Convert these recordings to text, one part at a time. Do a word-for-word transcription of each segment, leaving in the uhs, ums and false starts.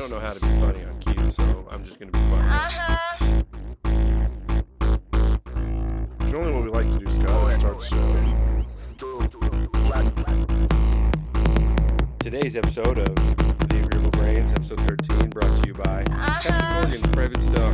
don't know how to be funny on cue, so I'm just gonna be quiet. It's really what we like to do, Scott. Is start the show. Today's episode of The Agreeable Brains, episode thirteen, brought to you by Captain Morgan's Private Stock.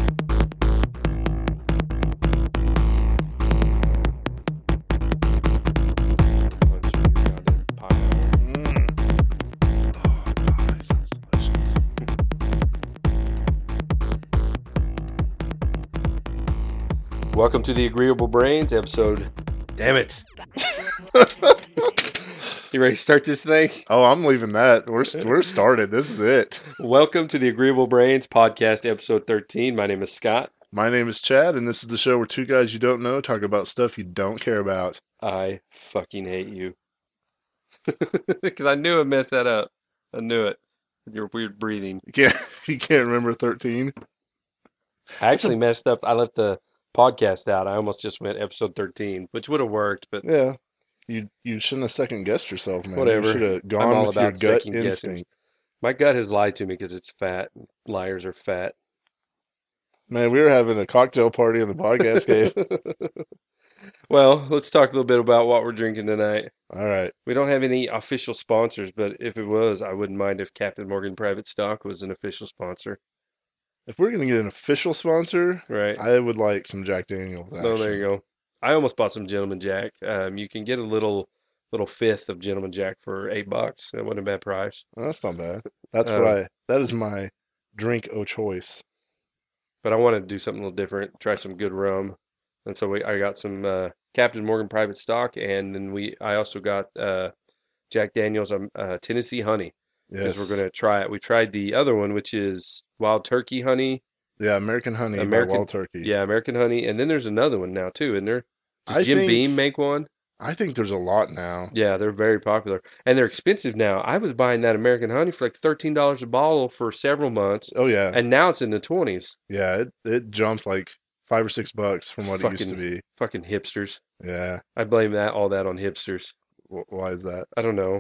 Welcome to the Agreeable Brains episode. Damn it! You ready to start this thing? Oh, I'm leaving that. We're we're started. This is it. Welcome to the Agreeable Brains podcast episode thirteen. My name is Scott. My name is Chad, and this is the show where two guys you don't know talk about stuff you don't care about. I fucking hate you. Because I knew I'd mess that up. I knew it. Your weird breathing. You can't you can't remember thirteen? I actually messed up. I left the podcast out. I almost just went episode thirteen, which would have worked, but Yeah. You you shouldn't have second guessed yourself, man. Whatever. You should have I'm gone all with your about gut second guessing. instinct. My gut has lied to me because it's fat. Liars are fat. Man, we were having a cocktail party in the podcast cave. Well, let's talk a little bit about what we're drinking tonight. All right. We don't have any official sponsors, but if it was, I wouldn't mind if Captain Morgan Private Stock was an official sponsor. If we're gonna get an official sponsor, Right. I would like some Jack Daniels. Action. Oh, there you go. I almost bought some Gentleman Jack. Um, you can get a little little fifth of Gentleman Jack for eight bucks. That wasn't a bad price. Oh, that's not bad. That's Um, what I. That is my drink o' choice. But I wanted to do something a little different, try some good rum, and so we I got some uh, Captain Morgan Private Stock, and then we I also got uh, Jack Daniel's um, uh, Tennessee Honey because Yes. we're gonna try it. We tried the other one, which is Wild Turkey Honey. Yeah, American Honey American- by Wild Turkey. Yeah, American Honey, and then there's another one now too, isn't there? Does I Jim think Beam make one? I think there's a lot now. Yeah, they're very popular, and they're expensive now. I was buying that American Honey for like thirteen dollars a bottle for several months, Oh yeah, and now it's in the twenties. yeah. It it jumped like five or six bucks from what it used to Fucking- be. Fucking hipsters. Yeah. I blame that all that on hipsters. Wh- Why is that? I don't know.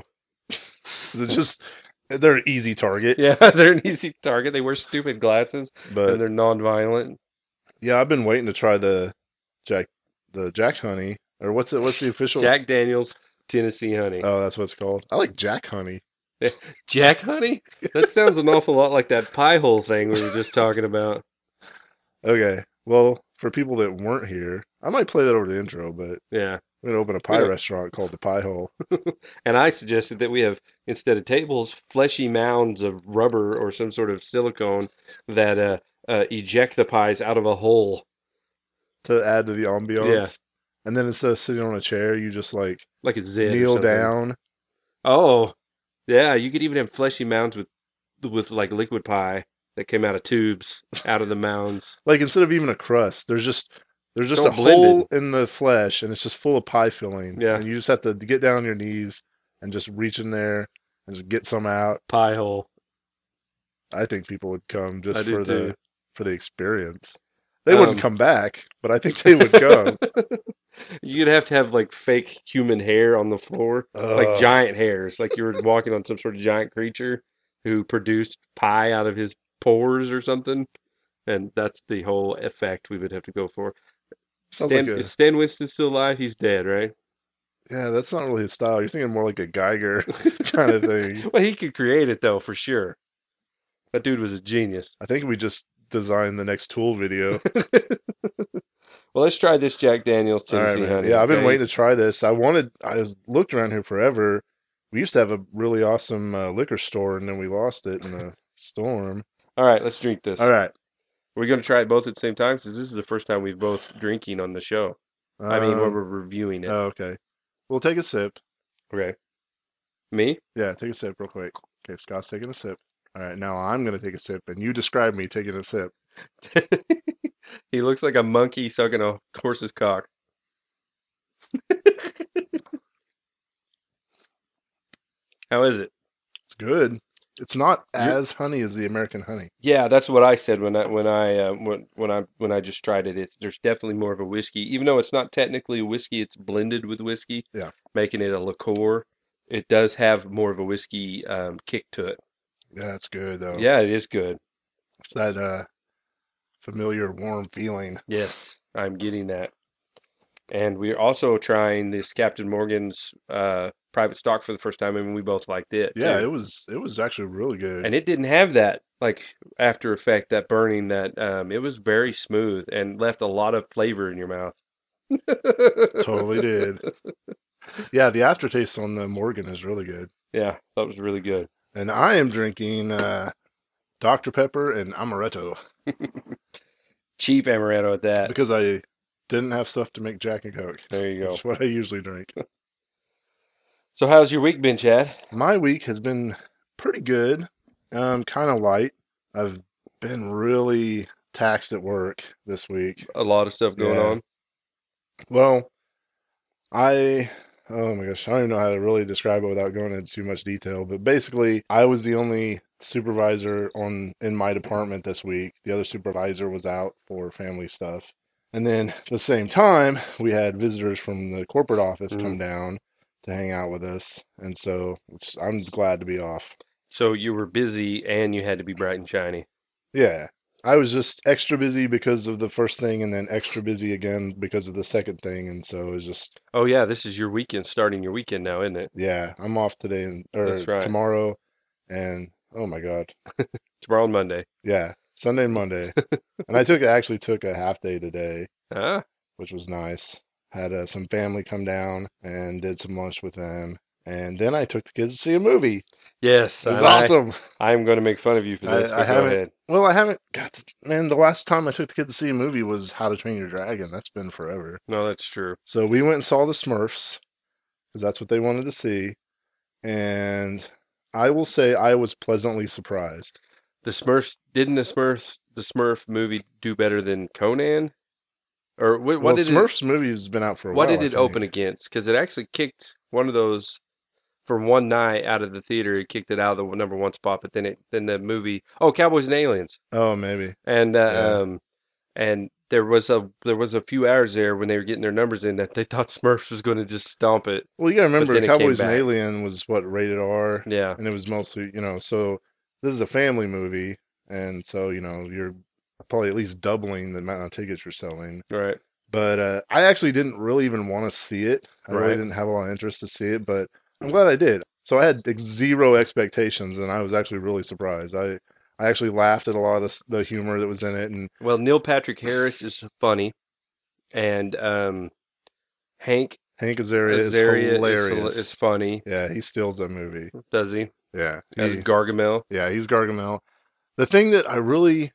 Is it just they're an easy target? Yeah, they're an easy target. They wear stupid glasses But and they're non-violent. yeah, I've been waiting to try the Jack the Jack Honey or what's it? What's the official? Jack Daniel's Tennessee Honey. Oh, that's what it's called. I like Jack Honey. Jack Honey? That sounds an awful lot like that pie hole thing we were just talking about. Okay. Well, for people that weren't here, I might play that over the intro, but Yeah. we're gonna open a pie don't- restaurant called the Pie Hole. And I suggested that we have, instead of tables, fleshy mounds of rubber or some sort of silicone that uh, uh, eject the pies out of a hole. To add to the ambiance. Yeah. And then instead of sitting on a chair, you just like Like a zit or kneel something. down. Oh, yeah. You could even have fleshy mounds with with like liquid pie that came out of tubes, out of the mounds. Like instead of even a crust, there's just there's just all a hole blended. in the flesh, and it's just full of pie filling. Yeah. And you just have to get down on your knees and just reach in there and just get some out. Pie hole. I think people would come just I do for the too. for the experience. They wouldn't Um, come back, but I think they would come. You'd have to have like fake human hair on the floor, like Ugh. giant hairs, like you were walking on some sort of giant creature who produced pie out of his pores or something. And that's the whole effect we would have to go for. Sounds Stan, like a- is Stan Winston still alive? He's dead, right? Yeah, that's not really his style. You're thinking more like a Geiger kind of thing. Well, he could create it though, for sure. That dude was a genius. I think we just designed the next Tool video. Well, let's try this Jack Daniel's All right, Tennessee man. Honey. Yeah, I've been okay? waiting to try this. I wanted, I was looked around here forever. We used to have a really awesome uh, liquor store, and then we lost it in a storm. All right, let's drink this. All right. We're going to try it both at the same time because this is the first time we've both drinking on the show. I mean, when Um, we're reviewing it. oh, okay. We'll take a sip. Okay. Me? Yeah, take a sip real quick. Okay, Scott's taking a sip. All right, now I'm going to take a sip, and you describe me taking a sip. He looks like a monkey sucking a horse's cock. How is it? It's good. It's not You're- as honey as the American honey. Yeah, that's what I said when I when I uh, when when I when I just tried it. It's there's definitely more of a whiskey, even though it's not technically a whiskey. It's blended with whiskey, Yeah. making it a liqueur. It does have more of a whiskey um, kick to it. Yeah, it's good though. Yeah, it is good. It's that uh familiar warm feeling. Yes, I'm getting that. And we're also trying this Captain Morgan's uh, private stock for the first time, and we both liked it Yeah, too. it was it was actually really good. And it didn't have that like after effect, that burning. That um, it was very smooth and left a lot of flavor in your mouth. Totally did. Yeah, the aftertaste on the Morgan is really good. Yeah, that was really good. And I am drinking uh doctor Pepper and amaretto Cheap amaretto at that. because I didn't have stuff to make Jack and Coke, There you which go. is what I usually drink. So how's your week been, Chad? My week has been pretty good. Um, kind of light. I've been really taxed at work this week. A lot of stuff going Yeah. on. Well, I, oh my gosh, I don't even know how to really describe it without going into too much detail, but basically, I was the only supervisor on in my department this week. The other supervisor was out for family stuff. And then at the same time, we had visitors from the corporate office come Mm. down to hang out with us. And so it's, I'm glad to be off. So you were busy and you had to be bright and shiny. Yeah. I was just extra busy because of the first thing and then extra busy again because of the second thing. And so it was just, Oh yeah, this is your weekend, starting your weekend now, isn't it? yeah, I'm off today and or That's right. tomorrow and oh my God. Tomorrow and Monday. Yeah, Sunday and Monday. And I took actually took a half day today, Ah, which was nice. Had uh, some family come down and did some lunch with them. And then I took the kids to see a movie. yes, It was and I awesome. I'm going to make fun of you for this, I, I but go haven't, ahead. well, I haven't, God, man, the last time I took the kids to see a movie was How to Train Your Dragon. That's been forever. No, that's true. So we went and saw the Smurfs because that's what they wanted to see. And I will say I was pleasantly surprised. The Smurfs didn't the Smurfs the Smurf movie do better than Conan? Or what, what Well, did it Smurfs movie has been out for a what while, did I it open think. against? Because it actually kicked one of those for one night out of the theater. It kicked it out of the number one spot, but then it then the movie oh Cowboys and Aliens Oh, maybe. and uh, Yeah. um and there was a there was a few hours there when they were getting their numbers in that they thought Smurfs was going to just stomp it, Well, you gotta but remember, then it came Cowboys and back. Alien was what, rated R, Yeah, and it was mostly, you know, so this is a family movie, and so, you know, you're probably at least doubling the amount of tickets you're selling. right, But uh, I actually didn't really even want to see it. I really right. didn't have a lot of interest to see it, but I'm glad I did. So I had ex- zero expectations, and I was actually really surprised. I I actually laughed at a lot of the, s- the humor that was in it, and Well, Neil Patrick Harris is funny, and um, Hank Hank Azaria is Azaria is hila- is hilarious. funny, Yeah, he steals that movie. does he? Yeah, As he Gargamel. yeah he's Gargamel. The thing that I really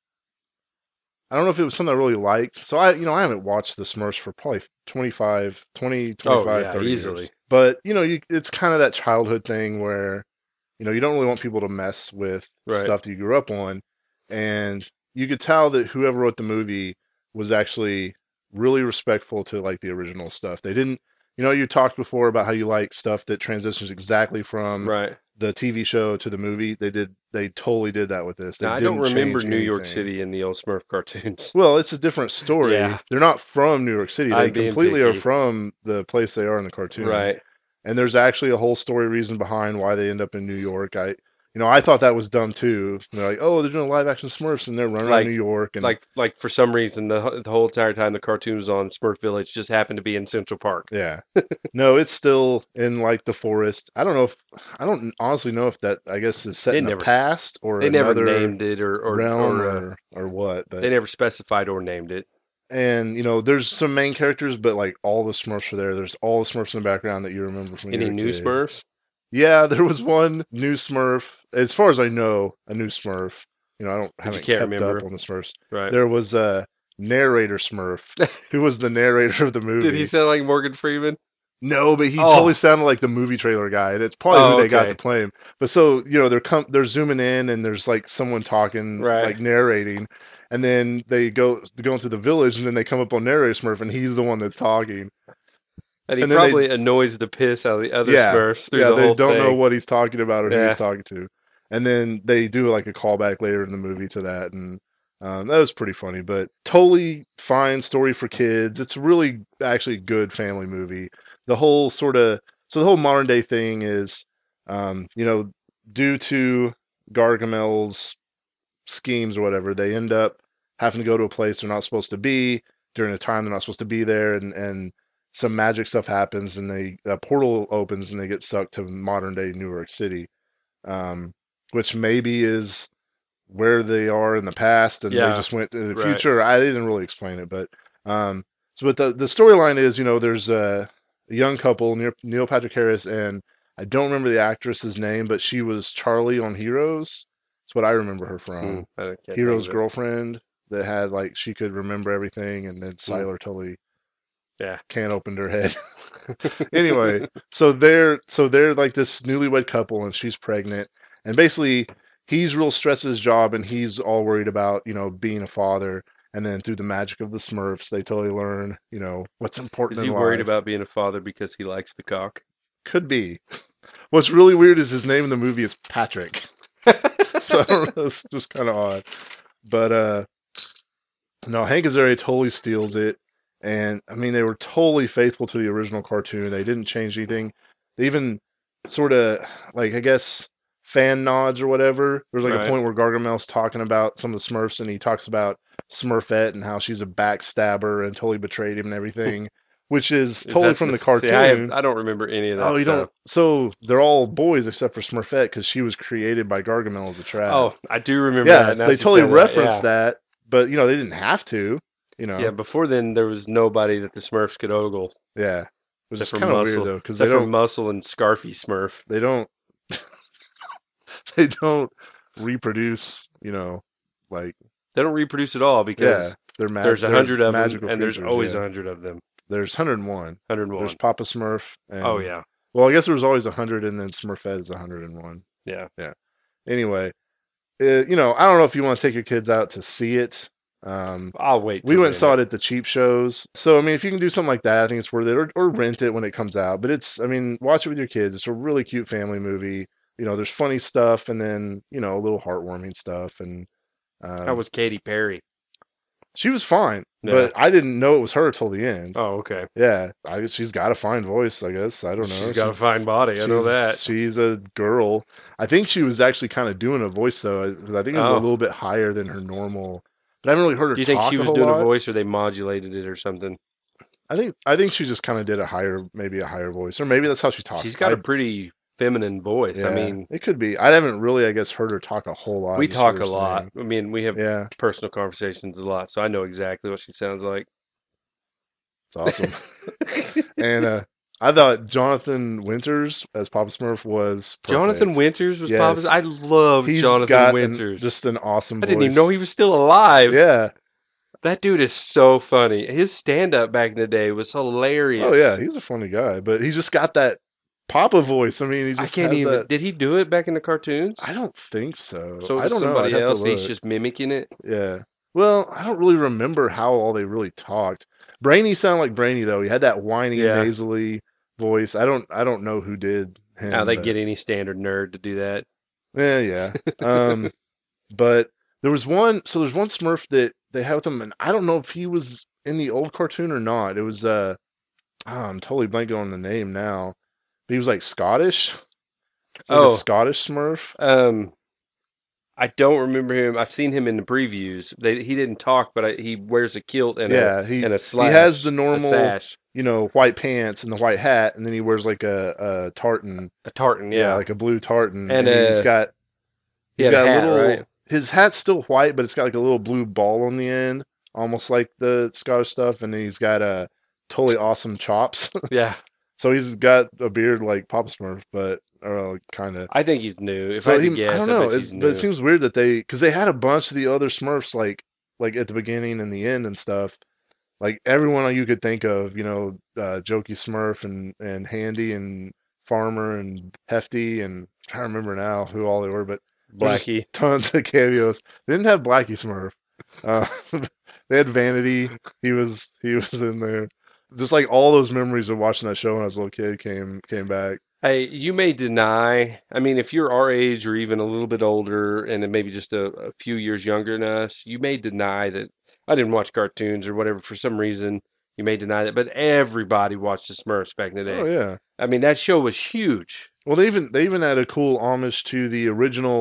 I don't know if it was something I really liked. So I, you know, I haven't watched The Smurfs for probably twenty-five, twenty, Oh twenty-five, yeah, thirty years. easily. But, you know, you, it's kind of that childhood thing where, you know, you don't really want people to mess with Right. stuff that you grew up on. And you could tell that whoever wrote the movie was actually really respectful to like the original stuff. They didn't, you know, you talked before about how you like stuff that transitions exactly from Right. the T V show to the movie. They did, they totally did that with this. They Now I don't didn't remember change New York anything. City in the old Smurf cartoons. Well, it's a different story. Yeah, They're not from New York City. They I'm being completely are picky. from the place they are in the cartoon. Right. And there's actually a whole story reason behind why they end up in New York. I, you know, I thought that was dumb too. They're like, oh, they're doing live action Smurfs and they're running around New Like York. And like like for some reason the wh- the whole entire time the cartoon was on, Smurf Village just happened to be in Central Park. yeah, no, it's still in like the forest. I don't know if, I don't honestly know if that, I guess, is set They in the never past or they never another named it or or realm or uh, or, or what. they But, never specified or named it. and, you know, there's some main characters, but like all the Smurfs are there. There's all the Smurfs in the background that you remember from when you Any were a new kid. Smurfs? Yeah, there was one new Smurf. As far as I know, a new Smurf. You know, I don't But you haven't can't kept up remember. on the Smurfs. Right. There was a narrator Smurf who was the narrator of the Did he movie. sound like Morgan Freeman? No, but he totally Oh. sounded like the movie trailer guy, and it's probably who Oh, they got to okay. play him. But so, you know, they're com they're zooming in, and there's like someone talking, Right. like narrating, and then they go they go into the village, and then they come up on narrator Smurf, and he's the one that's talking, And he and then they probably annoys the piss out of the other yeah, Smurfs through yeah, the they whole don't know thing. what he's talking about or who he's Yeah. talking to. And then they do like a callback later in the movie to that, and um, that was pretty funny. But totally fine story for kids. It's a really actually good family movie. The whole sort of so the whole modern day thing is, um, you know, due to Gargamel's schemes or whatever, they end up having to go to a place they're not supposed to be during a time they're not supposed to be there, and and some magic stuff happens, and they a portal opens, and they get sucked to modern day New York City, um, which maybe is where they are in the past, and they Yeah, just went to the right. future. I didn't really explain it, but um, so but the the storyline is, you know, there's a, a young couple, Neil, Neil Patrick Harris, and I don't remember the actress's name, but she was Charlie on Heroes. That's what I remember her Hmm, from. I can't think Hero's of it. girlfriend that had like she could remember everything, and then Hmm, Siler totally yeah. can't open her head. Anyway, so they're so they're like this newlywed couple, and she's pregnant, and basically he's real stressed at his job, and he's all worried about, you know, being a father. And then through the magic of the Smurfs, they totally learn, you know, what's Is important he in worried life. about being a father because he likes the cock? Could be. What's really weird is his name in the movie is Patrick. So I don't know, it's just kind of odd. But uh no, Hank Azaria totally steals it. And I mean, they were totally faithful to the original cartoon. They didn't change anything. They even sort of, like, I guess, fan nods or whatever. There's like a Right. point where Gargamel's talking about some of the Smurfs, and he talks about Smurfette and how she's a backstabber and totally betrayed him and everything, which is Is totally that from the, the see? I have cartoon. I don't remember any of Oh, that you don't. stuff. So they're all boys except for Smurfette because she was created by Gargamel as a trap. Oh, I do remember Yeah, that. so Now they that you totally say that, referenced yeah, that, but you know they didn't have to. You yeah. know, Before then, there was nobody that the Smurfs could ogle yeah, which is except for kind of weird Muscle, though because they except for don't, Muscle and Scarfy Smurf. they don't, they don't reproduce. You know, like, They don't reproduce at all yeah, because they're there's mag, a they're hundred of them, magical and there's creatures. always Yeah, a hundred of them. there's one hundred one. Hundred There's one. Papa Smurf, Oh and yeah, well, I guess there was always one hundred, and then Smurfette is one hundred one. yeah. Yeah. Anyway, uh, you know, I don't know if you want to take your kids out to see it. Um, I'll wait we till went and then. saw it at the cheap shows. So, I mean, if you can do something like that, I think it's worth it. Or, or rent it when it comes out. But it's, I mean, watch it with your kids. It's a really cute family movie. You know, there's funny stuff, and then, you know, a little heartwarming stuff. And How um, was Katy Perry? she was fine, Yeah. but I didn't know it was her till the end. Oh, okay. Yeah, I guess she's got a fine voice, I guess. I don't She's know. got She a fine body. I know she's that. she's a girl. I think she was actually kind of doing a voice though, because I think it was a Oh, little bit higher than her normal. But I haven't really heard her do you think she talk a was whole doing a lot. voice or they modulated it or something? I think I think she just kind of did a higher, maybe a higher voice, or maybe that's how she talks. She's got I a pretty feminine voice. I Yeah, mean, it could be. I haven't really, I guess, heard her talk a whole lot. we Just heard talk her a lot. sing. I mean, we have Yeah, personal conversations a lot, so I know exactly what she sounds like. it's awesome. And uh, I thought Jonathan Winters as Papa Smurf was Jonathan perfect. Winters was Papa's. Yes, I love he's Jonathan got an Winters. just an awesome I didn't even know he voice. was still alive. Yeah. That dude is so funny. His stand up back in the day was Oh yeah, hilarious. he's a funny guy, but he just got that Papa voice. I mean, he I just can't has even. that. Did he do it back in the cartoons? I don't think so. So I does don't know. I'd somebody have to else. He's look. just mimicking it. Yeah. Well, I don't really remember how all they really talked. Brainy sounded like Brainy though. He had that whiny, Yeah. nasally voice. I don't I don't know who did Now him, they but get any standard nerd to do that. yeah, yeah. Um, but there was one. So there's one Smurf that they had with him, and I don't know if he was in the old cartoon or not. It was uh, oh, I'm totally blanking on the name now. But he was like Scottish. It's like a Oh, Scottish Smurf. um, I don't remember him. I've seen him in the previews. They, he didn't talk, but I, he wears a kilt and a Yeah, he and a he has the slash, a normal, sash, you know, white pants and the white hat, and then he wears like a, a tartan. a tartan. Yeah, Yeah, like a blue tartan, and and he's uh, got he he's had a got a hat, right? little. His hat's still white, but it's got like a little blue ball on the end, almost like the Scottish stuff. And then he's got a totally awesome chops. Yeah, So he's got a beard like Papa Smurf, but or kind of. I think he's new. If I So had to he, I guess, don't I know. bet he's It's but it new. seems weird that they, because they had a bunch of the other Smurfs like like at the beginning and the end and stuff. Like everyone you could think of, you know, uh, Jokey Smurf and and Handy and Farmer and Hefty, and I'm trying to remember now who all they were, but there's just Blackie. tons of cameos. They didn't have Blackie Smurf. Uh, they had Vanity. He was he was in there. Just like all those memories of watching that show when I was a little kid came came back. Hey, you may deny. I mean, if you're our age or even a little bit older, and then maybe just a, a few years younger than us, you may deny that I didn't watch cartoons or whatever for some reason. You may deny that, but everybody watched the Smurfs back in the Oh day. yeah. I mean, that show was huge. Well, they even they even had a cool homage to the original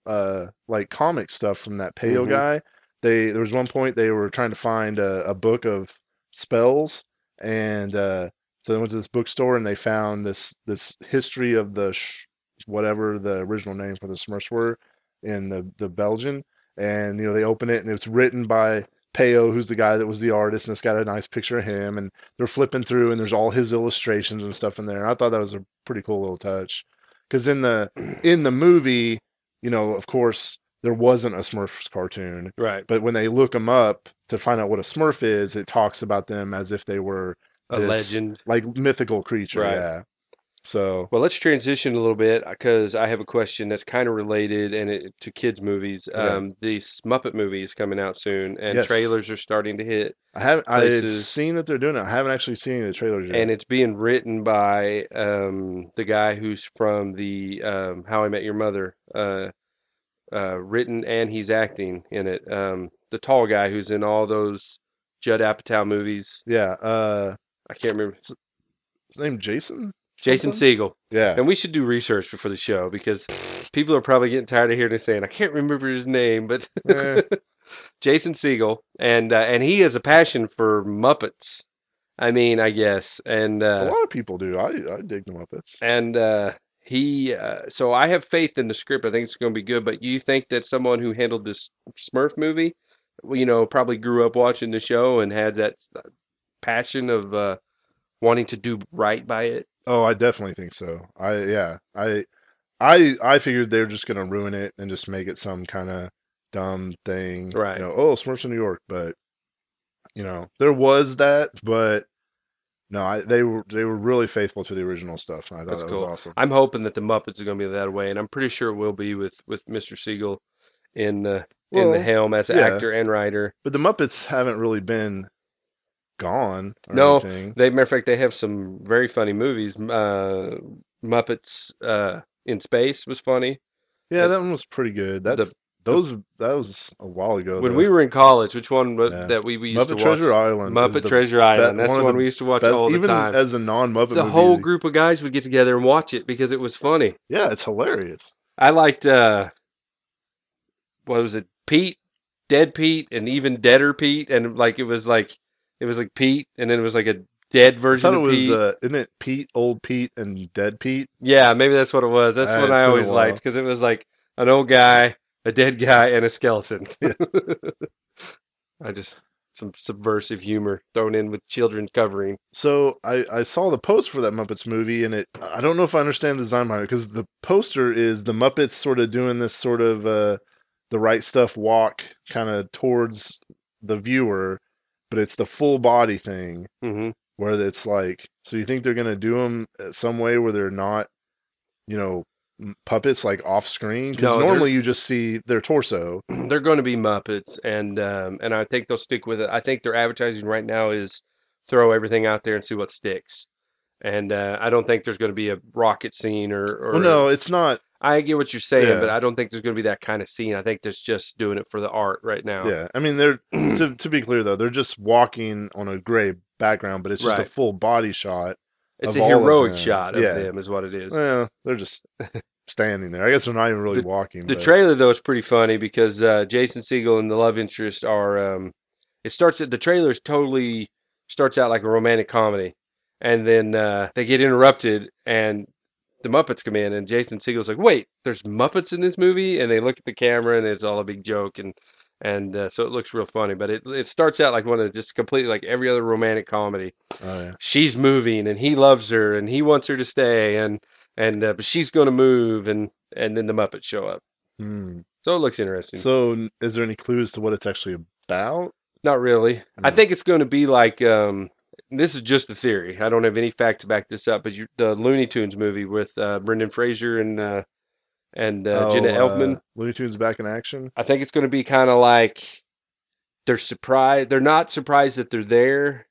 uh like comic stuff from that Peyo Hmm. guy. They there was one point they were trying to find a, a book of spells, and uh, so they went to this bookstore and they found this this history of the sh whatever the original name for the Smurfs were in the the Belgian, and you know they open it and it's written by Peyo, who's the guy that was the artist, and it's got a nice picture of him, and they're flipping through and there's all his illustrations and stuff in there. I thought that was a pretty cool little touch, because in the in the movie, you know, of course, there wasn't a Smurfs cartoon, Right. but when they look them up to find out what a Smurf is, it talks about them as if they were A this legend. like mythical creature. Right. Yeah. So, Well, let's transition a little bit because I have a question that's kind of related and it, to kids' movies. okay. Um, the Muppet movie is coming out soon, and Yes. trailers are starting to hit I haven't I've places, seen that they're doing it. I haven't actually seen the trailers and yet. it's being written by um, the guy who's from the um, How I Met Your Mother. Uh, uh, written and he's acting in it. Um, the tall guy who's in all those Judd Apatow movies. Yeah. Uh I can't remember. his his name Jason Jason something? Segel. Yeah. And we should do research before the show because people are probably getting tired of hearing us saying I can't remember his name, but Eh, Jason Segel, and uh, and he has a passion for Muppets. I mean, I guess, and a uh, lot of people do. I I dig the Muppets. and uh, he. Uh, so I have faith in the script. I think it's going to be good. But you think that someone who handled this Smurf movie, well, you know, probably grew up watching the show and had that uh, passion of uh, wanting to do right by it? Oh, I definitely think so. I yeah. I I I figured they were just gonna ruin it and just make it some kind of dumb thing. You Right. know, oh, Smurfs in New York, but you know, there was that, but no, I, they were they were really faithful to the original stuff. And I thought That's that was cool. awesome. I'm hoping that the Muppets are going to be that way, and I'm pretty sure it will be with with mister Siegel in the in the Well, helm as an yeah, actor and writer. but the Muppets haven't really been gone or No, anything. they matter of fact they have some very funny movies. Uh, Muppets uh, in Space was funny. Yeah, Uh, that one was pretty good. the That's the those that was a while ago when though. we were in college, which one was Yeah, that we, we used to Muppet Treasure watch? Island is Muppet the Treasure bet Island. That's one the of one we the used to watch best, all the even time. as a non-Muppet The whole movie. group of guys would get together and watch it because it was funny. Yeah, it's hilarious. I liked uh, what was it, Pete, Dead Pete, and even Deader Pete, and like it was like it was like Pete, and then it was like a dead I thought version it of was Pete. uh, isn't it Pete, Old Pete, and Dead Pete? Yeah, maybe that's what it was. That's Uh, what it's I been a always liked while. because it was like an old guy, a dead guy, and a skeleton. Yeah. I just some subversive humor thrown in with children covering. So I I saw the post for that Muppets movie, and it I don't know if I understand the design behind it, because the poster is the Muppets sort of doing this sort of uh the right stuff walk kind of towards the viewer, but it's the full body thing Hmm. where it's like, so you think they're gonna do them some way where they're not, you know, m- puppets like off screen? Because No, they're normally you just see their torso. they're going to be Muppets, and um, and I think they'll stick with it. I think their advertising right now is throw everything out there and see what sticks. And uh, I don't think there's going to be a rocket scene or Well, or a, no, it's not. I get what you're saying, but Yeah. I don't think there's going to be that kind of scene. I think there's just doing it for the art right now. Yeah, I mean they're to to be clear though, they're just walking on a gray background, but it's just a Right. full body shot It's of a all of heroic them. shot of Yeah. them, is what it is. Well, they're just standing there. I guess they're not even really the walking, The but trailer though is pretty funny because uh, Jason Segel and the love interest are. Um, it starts at the trailer is totally starts out like a romantic comedy, and then uh, they get interrupted and the Muppets come in and Jason Segel's like, "Wait, there's Muppets in this movie?" And they look at the camera and it's all a big joke and and uh, so it looks real funny. But it it starts out like one of just completely like every other romantic comedy. oh yeah. She's moving and he loves her and he wants her to stay and and uh, but she's going to move and and then the Muppets show up. Hmm. So it looks interesting. So n- is there any clues to what it's actually about? Not really. I Hmm. think it's going to be like um this is just a theory. I don't have any facts to back this up, but you, the Looney Tunes movie with uh, Brendan Fraser and uh, and uh, Jenna Oh, uh, Elfman. Looney Tunes back in action? I think it's going to be kind of like they're surprised. They're not surprised that they're there,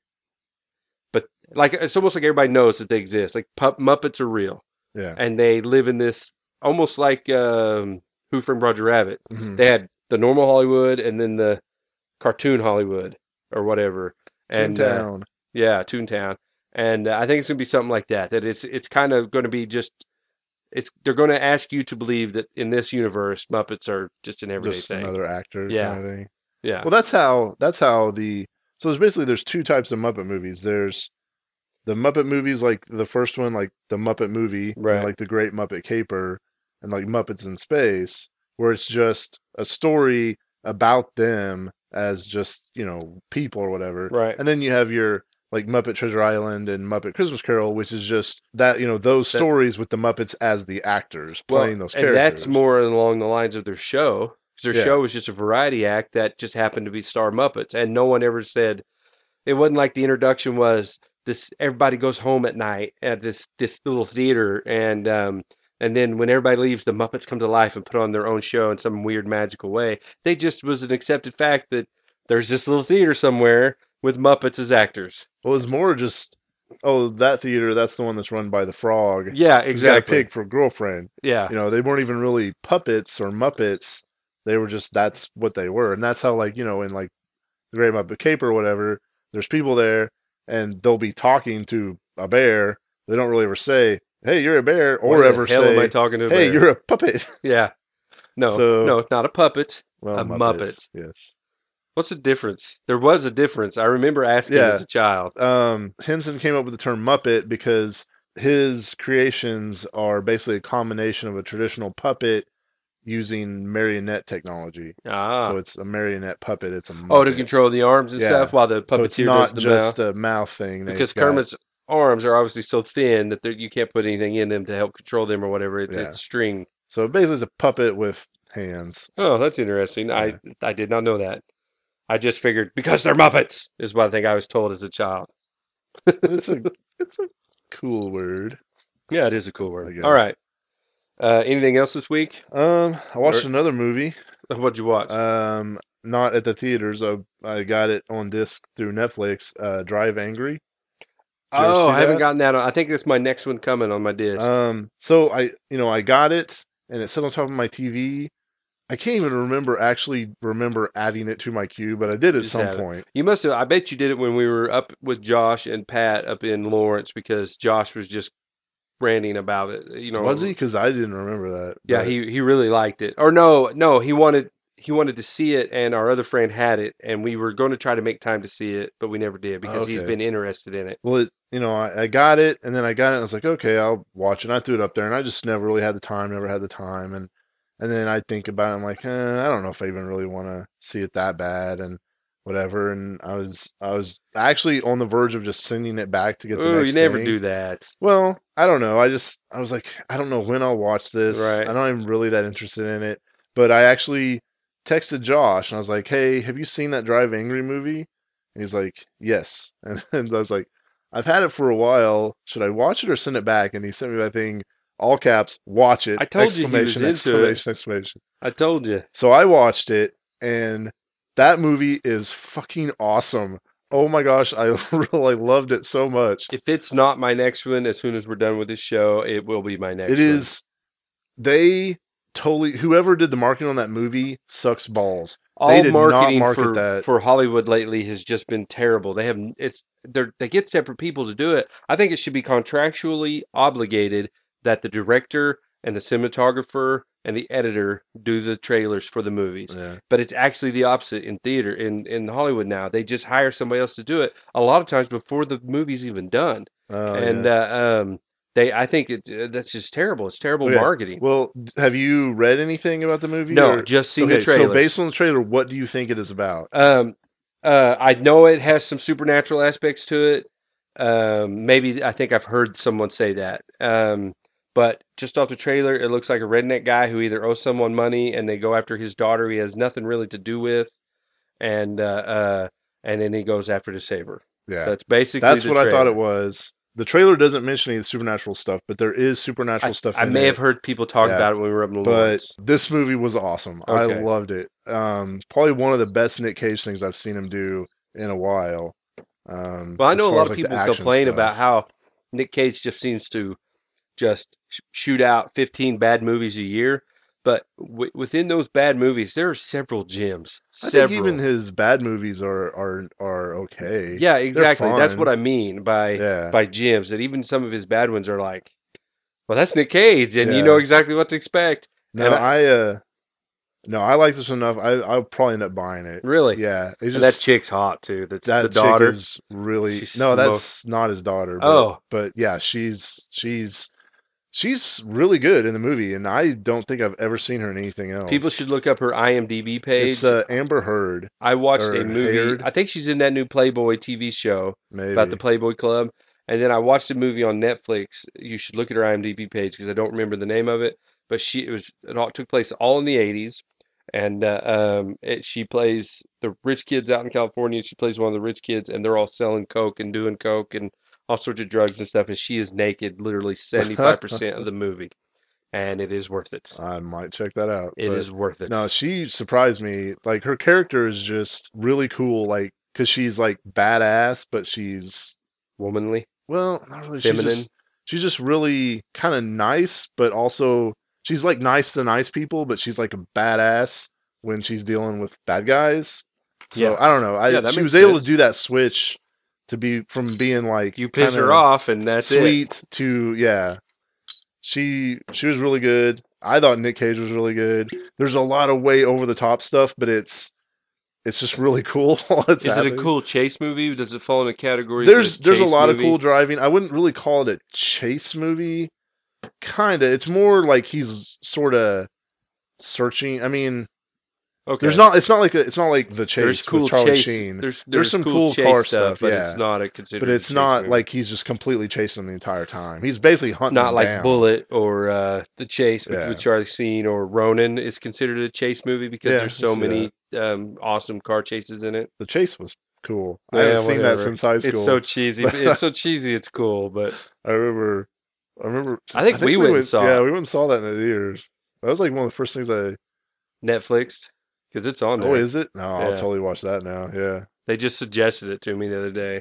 but like it's almost like everybody knows that they exist. Like pup, Muppets are real, Yeah. and they live in this almost like um, Who Framed Roger Rabbit. Hmm. They had the normal Hollywood and then the cartoon Hollywood or whatever, and uh, Toontown. yeah, Toontown. And uh, I think it's gonna be something like that. That it's it's kind of going to be just it's they're going to ask you to believe that in this universe, Muppets are just an everyday Just thing. another actor Yeah, kind of thing. yeah, Well, that's how that's how the so there's basically there's two types of Muppet movies. There's the Muppet movies, like the first one, like the Muppet movie, and then right, like the Great Muppet Caper, and like Muppets in Space, where it's just a story about them as just you know people or whatever. right. And then you have your like Muppet Treasure Island and Muppet Christmas Carol, which is just that you know those That stories with the Muppets as the actors well, playing those and that's characters. more along the lines of their show. 'Cause their Yeah, show was just a variety act that just happened to be star Muppets, and no one ever said it wasn't like the introduction was this. Everybody goes home at night at this this little theater, and um, and then when everybody leaves, the Muppets come to life and put on their own show in some weird magical way. They just was an accepted fact that there's this little theater somewhere with Muppets as actors. well, it's more just oh that theater that's the one that's run by the frog Yeah, who's got a exactly. pig for a girlfriend. Yeah, You know, they weren't even really puppets or Muppets. They were just that's what they were, and that's how like you know in like the Great Muppet Caper or whatever, there's people there and they'll be talking to a bear. They don't really ever say, "Hey, you're a bear," why or the ever hell am I say, talking to a "Hey, bear? you're a puppet." Yeah, no, So, no, it's not a puppet, well, a Muppets, Muppet. yes, What's the difference? There was a difference. I remember asking as yeah. a child. Um, Henson came up with the term Muppet because his creations are basically a combination of a traditional puppet using marionette technology. So Ah. it's a marionette puppet. It's a Oh, to Muppet. control the arms and stuff Yeah. while the So it's puppeteer does not the mouth. just a mouth thing. They've Because got Kermit's arms are obviously so thin that they're- you can't put anything in them to help control them or whatever. It's yeah. it's string. So basically, it's a puppet with hands. Oh, that's interesting. I Yeah. I did not know that. I just figured because they're Muppets is what I think I was told as a child. It's a it's a cool word, Yeah, it is a cool I word. All guess. right. Uh, anything else this week? Um, I watched Or another movie. what'd you watch? Um, not at the theaters. I I got it on disc through Netflix. Uh, Drive Angry. Did you ever Oh, see I haven't that? gotten that on. I think that's my next one coming on my disc. Um, so I you know I got it and it sat on top of my T V. I can't even remember actually remember adding it to my queue, but I did You at just some have it. point. You must have. I bet you did it when we were up with Josh and Pat up in Lawrence because Josh was just ranting about it. You Was he? know, Because I didn't remember that. yeah, But he he really liked it. Or no, no, he wanted he wanted to see it, and our other friend had it, and we were going to try to make time to see it, but we never did because he's okay. been interested in it. Well, it, you know, I, I got it, and then I got it, and I was like, okay, I'll watch it. And I threw it up there, and I just never really had the time, never had the time, and and then I think about it, I'm like, eh, I don't know if I even really want to see it that bad, and whatever. And I was I was actually on the verge of just sending it back to get the Oh, you next never thing. do that, Well, I don't know. I just I was like, I don't know when I'll watch this. right? I'm not even really that interested in it. But I actually texted Josh, and I was like, hey, have you seen that Drive Angry movie? And he's like, yes. And, and I was like, I've had it for a while. Should I watch it or send it back? And he sent me that thing, all caps, watch it, I told you he was exclamation, into it. exclamation, exclamation. I told you. So I watched it, and that movie is fucking awesome. Oh my gosh, I really loved it so much. If it's not my next one, as soon as we're done with this show, it will be my It next one. is, they totally, whoever did the marketing on that movie sucks balls. They All did not marketing market for that. for Hollywood lately has just been terrible. They have it's they they get separate people to do it. I think it should be contractually obligated that the director and the cinematographer and the editor do the trailers for the movies. Yeah. But it's actually the opposite in theater in in Hollywood now. They just hire somebody else to do it a lot of times before the movie's even done. Oh, And yeah. uh, um they I think it uh, that's just terrible. It's terrible Okay. marketing. Well, d- have you read anything about the movie No, or just seen the okay, so based trailers. on the trailer, what do you think it is about? Um, uh, I know it has some supernatural aspects to it. Um, maybe I think I've heard someone say that. Um, but just off the trailer, it looks like a redneck guy who either owes someone money and they go after his daughter he has nothing really to do with, and uh, uh, and then he goes after to save her. Yeah. That's basically That's the what I thought it trailer. was. The trailer doesn't mention any of the supernatural stuff, but there is I supernatural stuff I in may have it. heard people talk Yeah. about it when we were up in But Lawrence. this movie was awesome. I Okay. loved it. Um, probably one of the best Nick Cage things I've seen him do in a while. Um, Well, I as know a far lot as of like the people action complain about stuff. how Nick Cage just seems to just sh- shoot out fifteen bad movies a year, but w within those bad movies, there are several gems. I think even Several. his bad movies are are are okay. Yeah, They're exactly. That's what fun. I mean by Yeah. by gems, that even some of his bad ones are like, Well, that's Nick Cage, and you know Yeah. exactly what to expect. No, And I I uh no, I like this enough. I I'll probably end up buying it. really, Yeah, it's and that just chick's hot too. That's the that chick daughter. is really She's no, smoke. that's not his daughter, but Oh, but yeah, she's she's she's really good in the movie, and I don't think I've ever seen her in anything people else. should look up her IMDb It's page. uh, Amber Heard I watched a or movie. Haird, I think she's in that new Playboy T V show about the maybe. Playboy Club. And then I watched a movie on Netflix. You should look at her IMDb page because I don't remember the name of it. But she it was it all took place all in the eighties, and uh, um, it, she plays the rich kids out in California. She plays one of the rich kids, and they're all selling coke and doing coke and all sorts of drugs and stuff. And she is naked, literally seventy-five percent of the movie, and it is worth it. I might check that out, It but is worth it. no, she surprised me. Like her character is just really cool. Like because she's like badass, but she's Womanly, well, not really. She's feminine. just she's just really kind of nice, but also she's like nice to nice people, but she's like a badass when she's dealing with bad guys. So Yeah, I don't know. yeah, I that she makes was able to sense. do that switch to be from being like You piss kind her of off, and that's it. sweet to yeah. She she was really good. I thought Nick Cage was really good. There's a lot of way over the top stuff, but it's it's just really cool while it's Is it a happening. cool chase movie? Does it fall into categories of There's there's a chase lot of cool movie? driving. I wouldn't really call it a chase movie. Kinda. It's more like he's sort of searching. I mean, there's Okay. not. It's not like a, it's not like The There's Chase with cool Charlie chase. Sheen. There's There's there's some cool cool chase car stuff, stuff, but it's yeah, not a but considered a it's chase not movie. like he's just completely chasing them the entire time. He's basically hunting Not them like down. Bullet or uh, The Chase with, with Yeah, Charlie Sheen or Ronin is considered a chase movie because yeah, there's I so see that. many um, awesome car chases in it. The Chase was cool. I haven't Yeah, seen that whatever. since high It's so school, cheesy. It's but so cheesy. It's cool, but I remember, I remember, I I think think we we went and went, saw yeah, it. we went and saw that in the theaters. That was like one of the first things I. Netflix because it's on Oh, there. is it? No, I'll Yeah, totally watch that now. Yeah. they just suggested it to me the other day.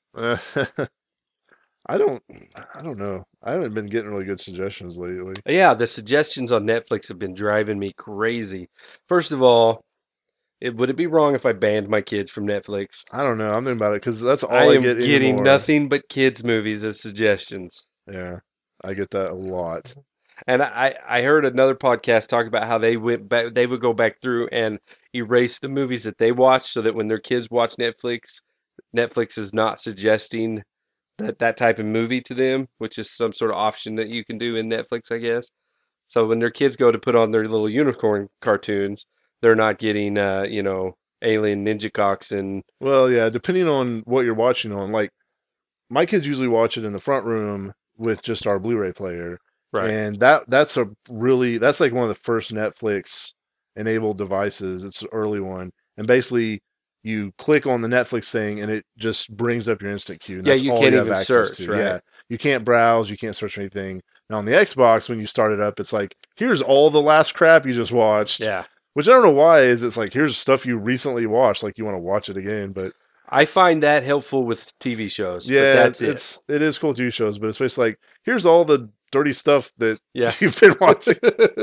I don't, I don't know. I haven't been getting really good suggestions lately. Yeah, the suggestions on Netflix have been driving me crazy. First of all, it, would it be wrong if I banned my kids from Netflix? I don't know. I'm thinking about it because that's I all I am get getting anymore. nothing but kids movies as suggestions. Yeah, I get that a lot. And I, I heard another podcast talk about how they went back, they would go back through and erase the movies that they watched so that when their kids watch Netflix, Netflix is not suggesting that that type of movie to them, which is some sort of option that you can do in Netflix, I guess. So when their kids go to put on their little unicorn cartoons, they're not getting, uh, you know, alien ninja cocks and Well, yeah, depending on what you're watching on. Like my kids usually watch it in the front room with just our Blu-ray player, right. and that that's a really that's like one of the first Netflix enabled devices. It's an early one, and basically you click on the Netflix thing, and it just brings up your instant queue, and Yeah, that's you all can't you have even access search, to. right? Yeah, you can't browse, you can't search anything. Now on the Xbox, when you start it up, it's like here's all the last crap you just watched. Yeah. Which I don't know why is it's like here's stuff you recently watched, like you want to watch it again, but I find that helpful with T V shows, but yeah, that's it. it's it is cool T V shows, but it's basically like here's all the dirty stuff that Yeah. you've been watching.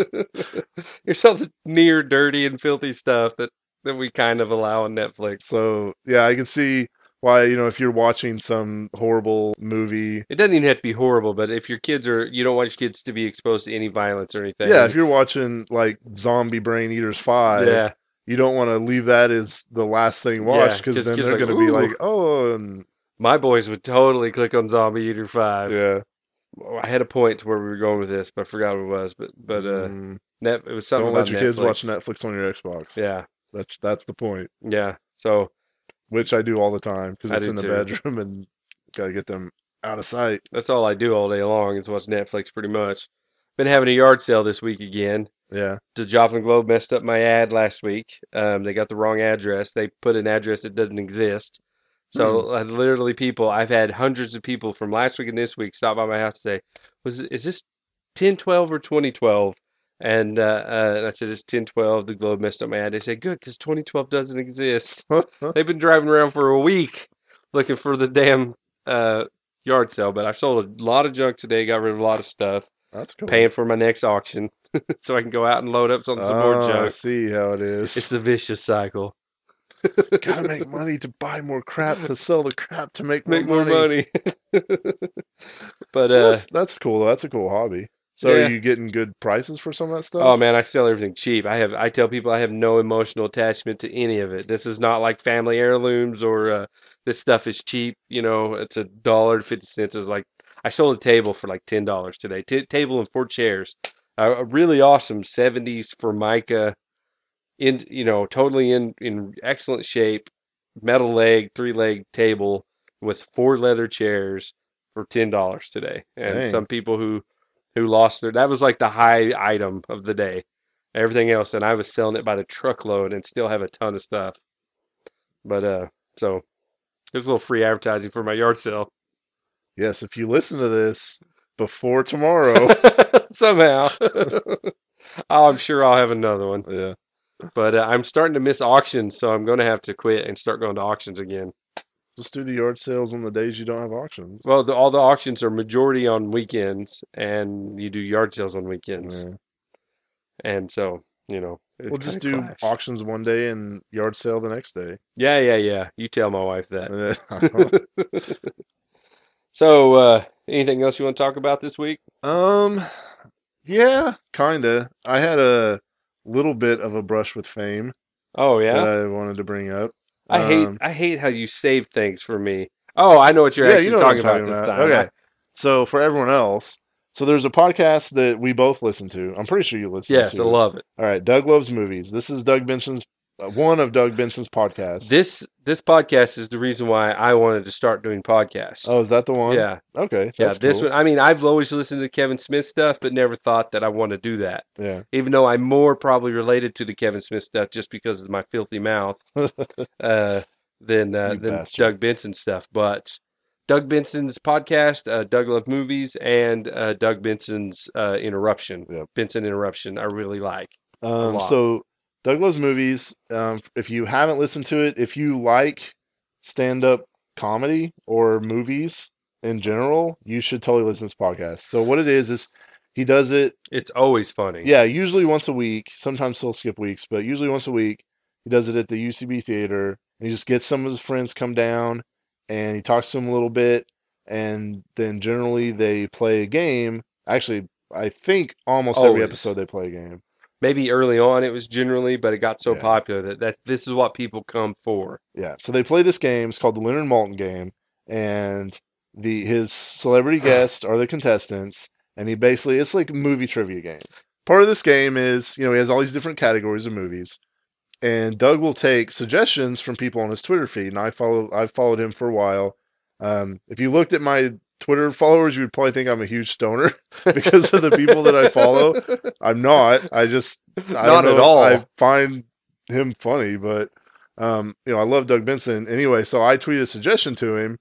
There's all the near dirty and filthy stuff that that we kind of allow on Netflix. So yeah, I can see why, you know, if you're watching some horrible movie, It doesn't even have to be horrible, but if your kids are, you don't want your kids to be exposed to any violence or yeah, if anything. you're watching like Zombie Brain Eaters five, Yeah, you don't want to leave that as the last thing watched yeah, because because then kids they're are like, going to be like, ooh, oh, and my boys would totally click on Zombie Eater five. yeah, I had a point to where we were going with this, but I forgot what it was. But but uh, mm, net it was something don't about let your kids Netflix. watch Netflix on your Xbox. Yeah, That's that's the point, yeah. So which I do all the time because I it's do in the too. bedroom and got to get them out of sight. That's all I do all day long is watch Netflix, pretty much. Been having a yard sale this week again. Yeah. The Joplin Globe messed up my ad last week. Um, they got the wrong address. They put an address that doesn't exist. Hmm. So uh, literally, people I've had hundreds of people from last week and this week stop by my house and say, "Was is this ten twelve or twenty twelve?" And, uh, uh, and I said, "It's ten twelve. The Globe messed up my ad." They said, "Good, because twenty twelve doesn't exist." They've been driving around for a week looking for the damn uh, yard sale. But I've sold a lot of junk today. Got rid of a lot of stuff. That's cool. Paying for my next auction so I can go out and load up on some more Oh, I junk. see how it is. It's a vicious cycle. Gotta make money to buy more crap to sell the crap to make more Make more money. money. But Well, uh, that's that's cool. That's a cool hobby. So are yeah. you getting good prices for some of that Oh stuff? man, I sell everything cheap. I have I tell people I have no emotional attachment to any of it. This is not like family heirlooms or uh, this stuff is cheap. You know, it's a dollar and fifty cents. Is like I sold a table for like ten dollars today. T table and four chairs. Uh, a really awesome seventies Formica, in you know, totally in in excellent shape, metal leg, three leg table with four leather chairs for ten dollars today. And Dang. some people who who lost their that was like the high item of the day. Everything else, and I was selling it by the truckload and still have a ton of stuff. But uh, so there's a little free advertising for my yard sale. Yes, if you listen to this before tomorrow, Somehow. Oh, I'm sure I'll have another one. yeah, But uh, I'm starting to miss auctions, so I'm going to have to quit and start going to auctions again. just do the yard sales on the days you don't have auctions. Well, the, all the auctions are majority on weekends, and you do yard sales on weekends, Yeah. and so you know We'll it kind just of do clash. auctions one day and yard sale the next day. Yeah, yeah, yeah. You tell my wife that. Uh, So, uh, anything else you want to talk about this week? um, yeah, kinda. I had a little bit of a brush with fame Oh that yeah, I wanted to bring up. I hate Um, I hate how you save things for me. Oh, I know what you're yeah, you actually know what I'm talking talking about this about. time. I Okay. So for everyone else, so there's a podcast that we both listen to. I'm pretty sure you listen yes, I to. love it. All right, Doug Loves Movies. This is Doug Benson's uh, one of Doug Benson's podcasts. This this podcast is the reason why I wanted to start doing podcasts. Oh, is that the one? Yeah, Okay, yeah. that's This cool. one, I mean, I've always listened to Kevin Smith stuff, but never thought that I want to do that. Yeah. Even though I'm more probably related to the Kevin Smith stuff just because of my filthy mouth uh, than uh, You than bastard. Doug Benson stuff. But Doug Benson's podcast, uh, Doug Love Movies, and uh, Doug Benson's uh, Interruption, Yep. Benson Interruption, I really like a Um, lot. so Doug Loves Movies. Um, if you haven't listened to it, if you like stand-up comedy or movies in general, you should totally listen to this podcast. So what it is is he does it, It's always funny. yeah, usually once a week. Sometimes he'll skip weeks, but usually once a week. He does it at the U C B theater, and he just gets some of his friends come down, and he talks to them a little bit, and then generally they play a game. Actually, I think almost every Always. episode they play a game. Maybe early on it was generally, but it got so Yeah. popular that, that this is what people come for. Yeah, so they play this game. It's called the Leonard Maltin game, and the his celebrity guests are the contestants, and he basically it's like a movie trivia game. Part of this game is, you know, he has all these different categories of movies, and Doug will take suggestions from people on his Twitter feed, and I follow I've followed him for a while. Um, if you looked at my Twitter followers, you would probably think I'm a huge stoner because of the people that I follow. I'm not. I just I don't Not at know. I all. find him funny, but um, you know, I love Doug Benson anyway. So I tweeted a suggestion to him,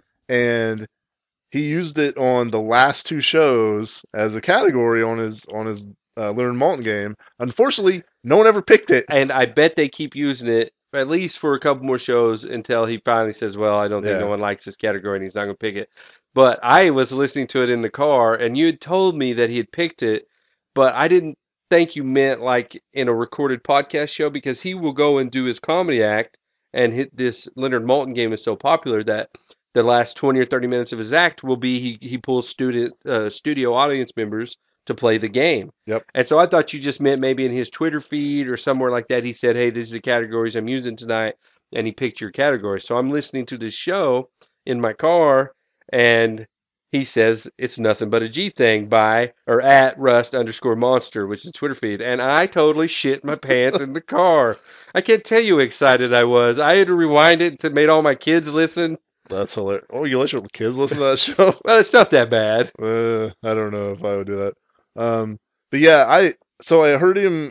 and he used it on the last two shows as a category on his on his uh, Leonard Maltin game. Unfortunately, no one ever picked it. And I bet they keep using it at least for a couple more shows until he finally says, "Well, I don't think no Yeah. one likes this category and he's not going to pick it." But I was listening to it in the car and you had told me that he had picked it, but I didn't think you meant like in a recorded podcast show because he will go and do his comedy act and hit this Leonard Maltin game is so popular that the last twenty or thirty minutes of his act will be he, he pulls student uh, studio audience members to play the game. Yep. And so I thought you just meant maybe in his Twitter feed or somewhere like that. He said, "Hey, these are the categories I'm using tonight," and he picked your category. So I'm listening to this show in my car, and he says it's nothing but a G thing by or at Rust underscore Monster, which is Twitter feed, and I totally shit my pants in the car. I can't tell you how excited I was. I had to rewind it to made all my kids listen. That's hilarious. Oh, you let your kids listen to that show? Well, it's not that bad. Uh, I don't know if I would do that. Um, but yeah, I so I heard him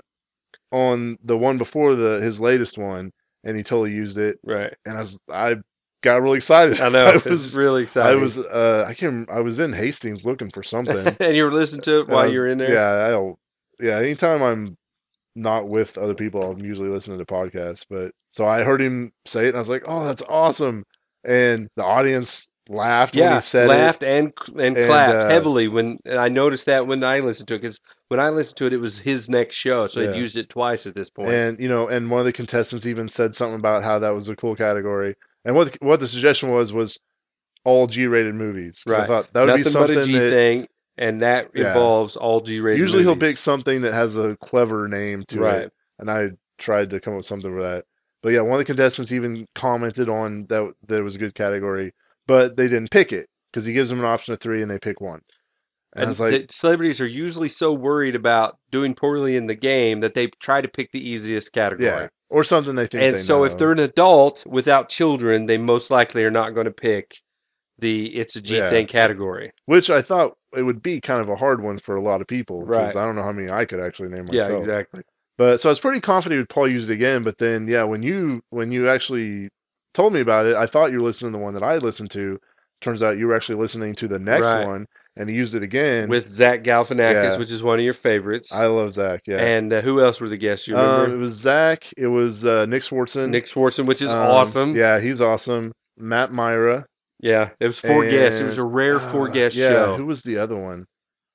on the one before the his latest one, and he totally used it, Right. and I was I got really excited. I know. I It's was really I exciting. was uh I can't I was in Hastings looking for something, And you were listening to it and I while was you're in there? yeah I don't yeah anytime I'm not with other people, I'm usually listening to podcasts. But so I heard him say it, and I was like, oh, that's awesome. And the audience laughed when he Yeah, said it, laughed and and and clapped uh, heavily when and I noticed that when I listened to it, because when I listened to it, it was his next show, so he'd yeah, used it twice at this point. and you know, and one of the contestants even said something about how that was a cool category. And what what the suggestion was was all G-rated movies because I Right. thought that would be Nothing but a something G that thing, and that yeah. involves all G-rated Usually he'll pick movies. something that has a clever name to it, Right. and I tried to come up with something for that. But yeah, one of the contestants even commented on that that it was a good category, but they didn't pick it because he gives them an option of three and they pick one. And I was And like, the celebrities are usually so worried about doing poorly in the game that they try to pick the easiest yeah, category. or something they think And they so if know. they're an adult without children, they most likely are not going to pick the it's a G Yeah, thing category. which I thought it would be kind of a hard one for a lot of people because Right. I don't know how many I could actually name Yeah, myself. exactly. But so I was pretty confident he would probably use it again. But then, yeah, when you when you actually told me about it, I thought you were listening to the one that I listened to. Turns out you were actually listening to the next Right. one, and he used it again. With Zach Galifianakis, Yeah, which is one of your favorites. I love Zach. Yeah, And uh, who else were the guests? You um, remember? it was Zach. It was uh, Nick Swartzen. Nick Swartzen, which is Um, awesome. yeah, he's awesome. Matt Myra, Yeah, it was four guests. It was and a rare four uh, guest yeah, show. who was the other one?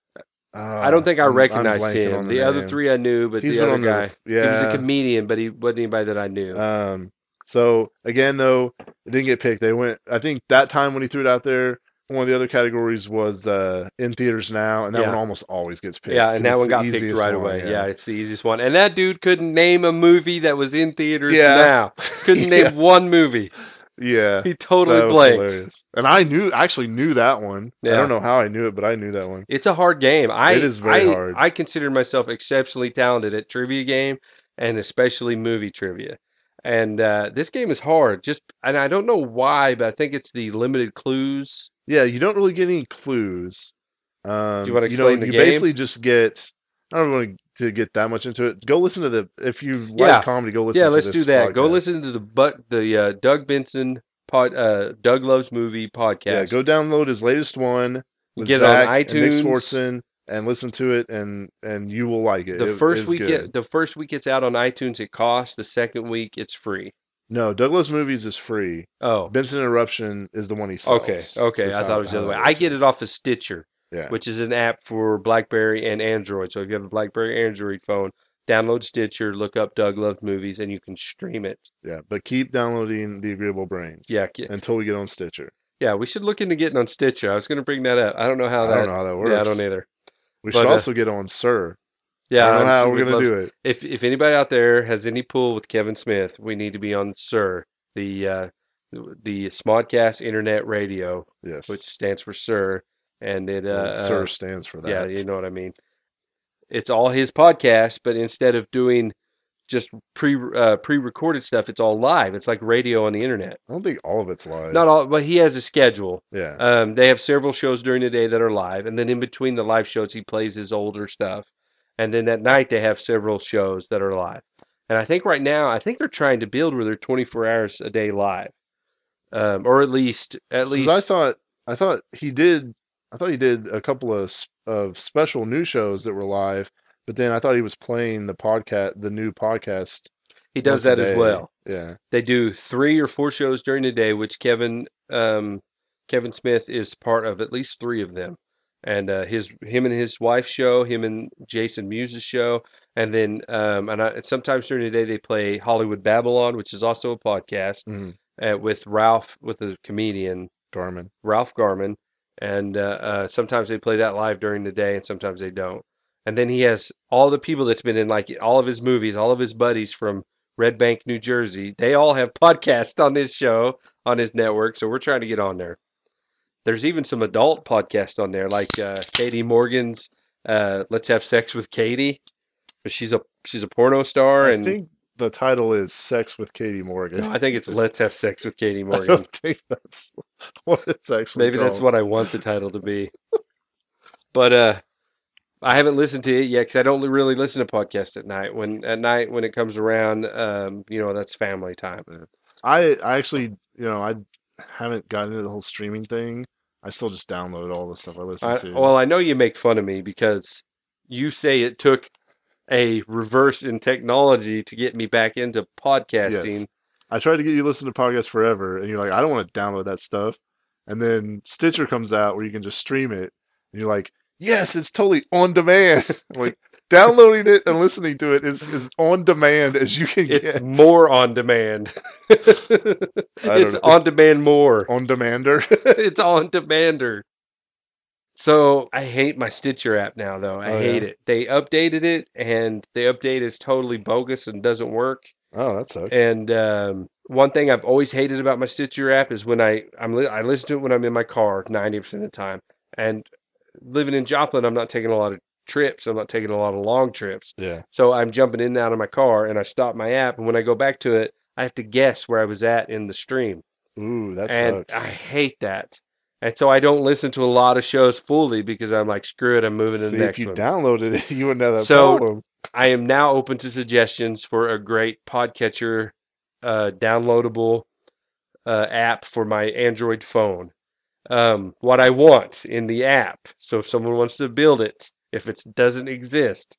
I don't Uh, think I I'm I'm recognized blanking him. on the The other name. three I knew, but He's the been other on there. guy, bef- he was a Yeah. comedian, but he wasn't anybody that I knew. Um, so again, though, it didn't get picked. They went. I think that time when he threw it out there, one of the other categories was uh, in theaters now, and that one Yeah. almost always gets picked Yeah, and because that it's one the got picked easiest right one. away. Yeah, Yeah. it's the easiest one. And that dude couldn't name a movie that was in theaters Yeah. now. Couldn't Yeah. name one movie. Yeah. He totally That was blanked. hilarious. And I knew, actually knew that one. I don't Yeah. know how I knew it, but I knew that one. It's a hard game. It I is very I hard. I consider myself exceptionally talented at trivia game and especially movie trivia. And uh, this game is hard. Just and I don't know why, but I think it's the limited clues. Yeah, you don't really get any clues. Do you Um, want to you know, explain the you game? basically just get. I don't want to get that much into it. Go listen to the. If you like Yeah. comedy, go Yeah, listen to let's do this that. Go podcast. listen to the but the uh, Doug Benson pod uh, Doug Loves Movie Yeah, podcast. go download his latest one You with get it on Zach and Nick iTunes. Swartzen and listen to it, and and you will like it. The It first is week good. it, the first week it's out on iTunes, it costs. The second week it's free. No, Douglas Movies is free. Oh, Benson Eruption is the one he okay, sells. okay. Is I thought how it was the how other way. that I works. get it off of Stitcher, Yeah, which is an app for BlackBerry and Android. So if you have a BlackBerry Android phone, download Stitcher, look up Doug Loves Movies, and you can stream it. yeah. But keep downloading the Agreeable Brains Yeah, ki- until we get on Stitcher. yeah. We should look into getting on Stitcher. I was going to bring that up. I don't know how I don't that. know how that Yeah, I don't works. either. We should But uh, also get on Sir. I yeah, don't know I'm how sure we're we'd gonna love. do it. If if anybody out there has any pull with Kevin Smith, we need to be on Sir, the uh, the Smodcast Internet Radio, which Yes. stands for Sir, and it uh, Well, uh Sir stands for yeah, that. you know what I mean. It's all his podcast, but instead of doing just pre uh, pre-recorded stuff, it's all live. It's like radio on the internet. I don't think all of it's live. Not all, but he has a schedule. Yeah. Um, they have several shows during the day that are live, and then in between the live shows, he plays his older stuff. And then at night, they have several shows that are live. And I think right now, I think they're trying to build where they're twenty-four hours a day live, um, or at least at Because I least thought I thought he did I thought he did a couple of s- of special news shows that were live, but then I thought he was playing the podcast, the new podcast he does once a that as day. well. Yeah. They do three or four shows during the day, which Kevin um, Kevin Smith is part of at least three of them. And uh, his him and his wife's show, him and Jason Mewes' show, and then um, and I, sometimes during the day they play Hollywood Babylon, which is also a podcast Mm, uh, with Ralph, with a comedian Garmin. Ralph Garman, and uh, uh, sometimes they play that live during the day, and sometimes they don't. And then he has all the people that's been in like all of his movies, all of his buddies from Red Bank, New Jersey. They all have podcasts on this show on his network, so we're trying to get on there. There's even some adult podcasts on there, like uh, Katie Morgan's uh, "Let's Have Sex with Katie," but she's a she's a porno star, I and think the title is Sex with Katie Morgan. no, I think it's "Let's Have Sex with Katie I Morgan." don't think that's what it's actually Maybe that's called. what I want the title to be. But uh, I haven't listened to it yet because I don't really listen to podcasts at night. When at night when it comes around, um, you know, that's family time. Yeah. I I actually, you know, I haven't gotten into the whole streaming thing. I still just download all the stuff I listen I, to. well, I know you make fun of me because you say it took a reverse in technology to get me back into Yes. podcasting. I tried to get you to listen to podcasts forever, and you're like, I don't want to download that stuff. And then Stitcher comes out where you can just stream it, and you're like, yes, it's totally on demand. I'm like, downloading it and listening to it is as on demand as you can It's get. more on demand. I don't It's know. It's on demand more. on demander. It's on demander. So I hate my Stitcher app now, though. I Oh hate yeah. it. They updated it, and the update is totally bogus and doesn't work. Oh, that sucks. And um, one thing I've always hated about my Stitcher app is when I I'm li- I listen to it when I'm in my car ninety percent of the time. And living in Joplin, I'm not taking a lot of trips. I'm not taking a lot of long trips. Yeah. So I'm jumping in and out of my car, and I stop my app, and when I go back to it, I have to guess where I was at in the stream. Ooh, that And I sucks. hate that. And so I don't listen to a lot of shows fully because I'm like, screw it, I'm moving to the See, if next you one. downloaded it, you wouldn't have that So problem. I am now open to suggestions for a great podcatcher uh, downloadable uh, app for my Android phone. Um, what I want in the app, so if someone wants to build it, if it doesn't exist,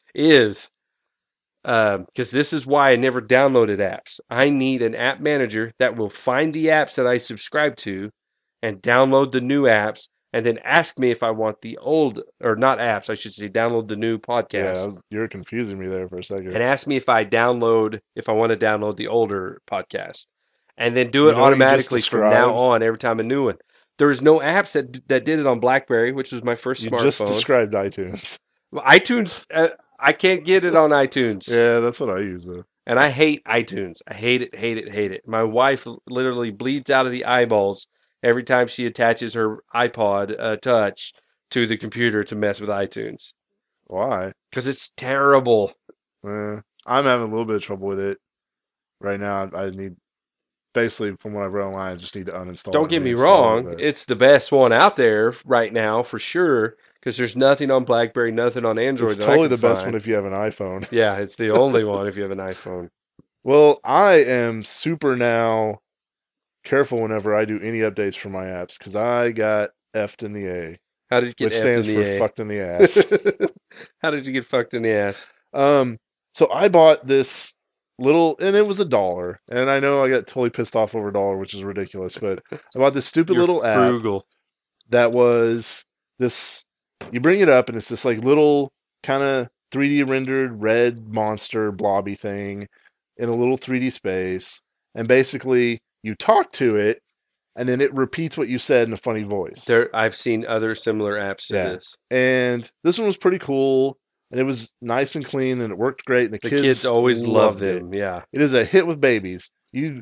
is because um, this is why I never downloaded apps. I need an app manager that will find the apps that I subscribe to and download the new apps and then ask me if I want the old, or not apps, I should say, download the new Yeah, podcast that was, you're confusing me there for a second. and ask me if I download, if I want to download the older podcast and then do You it know what you just automatically from now described? on every time a new one. There's no apps that that did it on BlackBerry, which was my first You just smartphone. described iTunes. Well, iTunes, uh, I can't get it on iTunes. Yeah, that's what I use though. And I hate iTunes. I hate it, hate it, hate it. My wife literally bleeds out of the eyeballs every time she attaches her iPod uh, Touch to the computer to mess with iTunes Why? because it's terrible. Eh, I'm having a little bit of trouble with it right now. I, I need basically from what I've read online, I just need to uninstall it Don't and get me reinstall it. wrong, But it's the best one out there right now for sure because there's nothing on BlackBerry, nothing on it's Android that I totally can the best one find. if you have an iPhone. Yeah, it's the only one if you have an iPhone. Well, I am super now careful whenever I do any updates for my apps because I got F'd in the A, How did you get which F in stands for the fucked in the ass. A? How did you get fucked in the ass? Um, so I bought this little, and it was a dollar, and I know I got totally pissed off over a dollar, which is ridiculous, but I bought this stupid You're little app frugal. that was this. You bring it up, and it's this like little kind of three D rendered red monster blobby thing in a little three D space, and basically you talk to it, and then it repeats what you said in a funny voice. There, I've seen other similar apps to Yeah. this. And this one was pretty cool, and it was nice and clean, and it worked great, and the The kids kids always love loved it. them. Yeah, It is a hit with babies. You,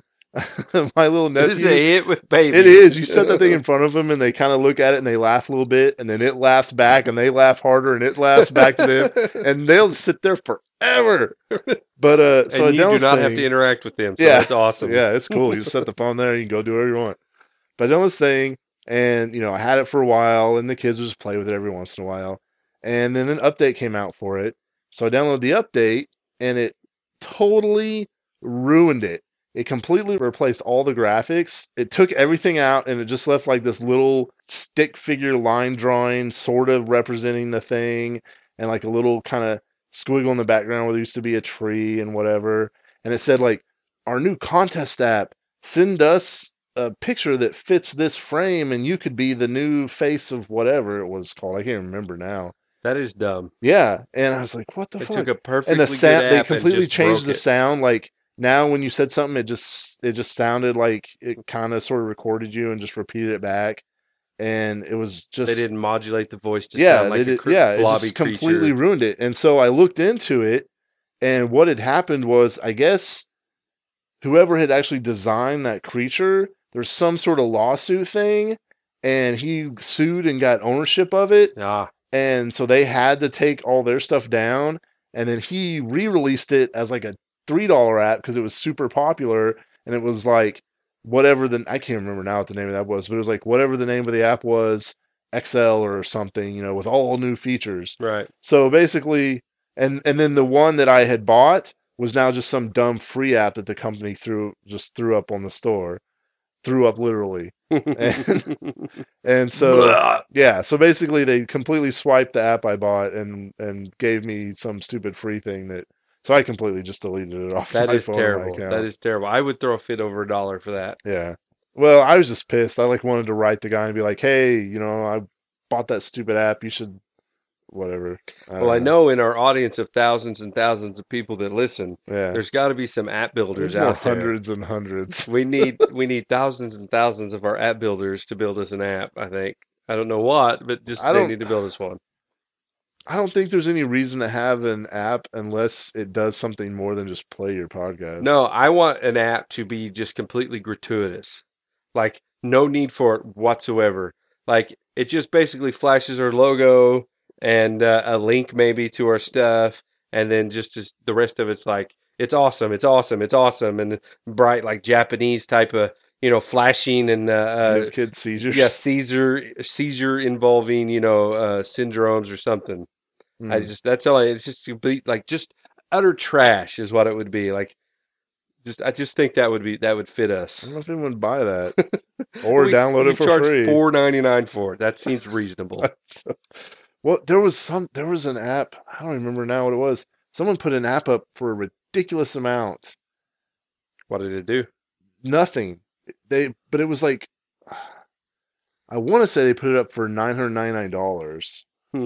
my little it is a nephew, hit with it babies. is. You set that thing in front of them, and they kind of look at it, and they laugh a little bit, and then it laughs back, and they laugh harder, and it laughs back to them, and they'll sit there forever. But uh, so I And you do downloaded this not have to thing. interact with them, so Yeah, that's awesome. yeah, it's cool. You just set the phone there, and you can go do whatever you want. But I downloaded this thing, and you know, I had it for a while, and the kids would just play with it every once in a while. And then an update came out for it, so I downloaded the update, and it totally ruined it. It completely replaced all the graphics. It took everything out, and it just left like this little stick figure line drawing, sort of representing the thing, and like a little kind of squiggle in the background where there used to be a tree and whatever. And it said like, our new contest app, send us a picture that fits this frame, and you could be the new face of whatever it was called. I can't remember now. That is dumb. Yeah, and I was like, what the They fuck? took a And the perfectly good sound, they app and completely just changed broke the it. sound. Like now, when you said something, it just it just sounded like it kind of sort of recorded you and just repeated it back, and it was They just didn't modulate the voice to yeah, sound they like a did, cr- yeah, it blobby just completely creature. ruined it. And so I looked into it, and what had happened was, I guess whoever had actually designed that creature, there's some sort of lawsuit thing, and he sued and got ownership of it, Ah, and so they had to take all their stuff down, and then he re-released it as like a three dollar app because it was super popular, and it was like whatever the I can't remember now what the name of that was, but it was like whatever the name of the app was, X L or something, you know, with all new features. right. So basically, and and then the one that I had bought was now just some dumb free app that the company threw just threw up on the store, threw up literally, and and so Blah. yeah, so basically they completely swiped the app I bought and and gave me some stupid free thing that so I completely just deleted it off That my is phone and my terrible. That account. is terrible. I would throw a fit over a dollar for that. Yeah. Well, I was just pissed. I like wanted to write the guy and be like, "Hey, you know, I bought that stupid app. You should whatever." I Well, don't I know. know in our audience of thousands and thousands of people that listen, Yeah, there's got to be some app there's builders more out there. hundreds and hundreds. We need we need thousands and thousands of our app builders to build us an app, I think. I don't know what, but just I they don't. need to build us one. I don't think there's any reason to have an app unless it does something more than just play your No, podcast. I want an app to be just completely gratuitous. Like no need for it whatsoever. Like it just basically flashes our logo and uh, a link maybe to our stuff, and then just just the rest of it's like it's awesome, it's awesome, it's awesome, and bright like Japanese type of you know flashing and uh, uh Give kids yeah seizures. seizure seizure involving you know uh syndromes or something. I Hmm. just that's all I, it's just complete like just utter trash is what it would be like just I just think that would be that would fit I us. don't know if anyone would buy that And or we download we it for charge free. four ninety nine for it. That seems reasonable. Well, there was some. There was an app. I don't remember now what it was. Someone put an app up for a ridiculous amount. What did it do? Nothing. They, but it was like I want to say they put it up for nine hundred ninety nine dollars, Hmm,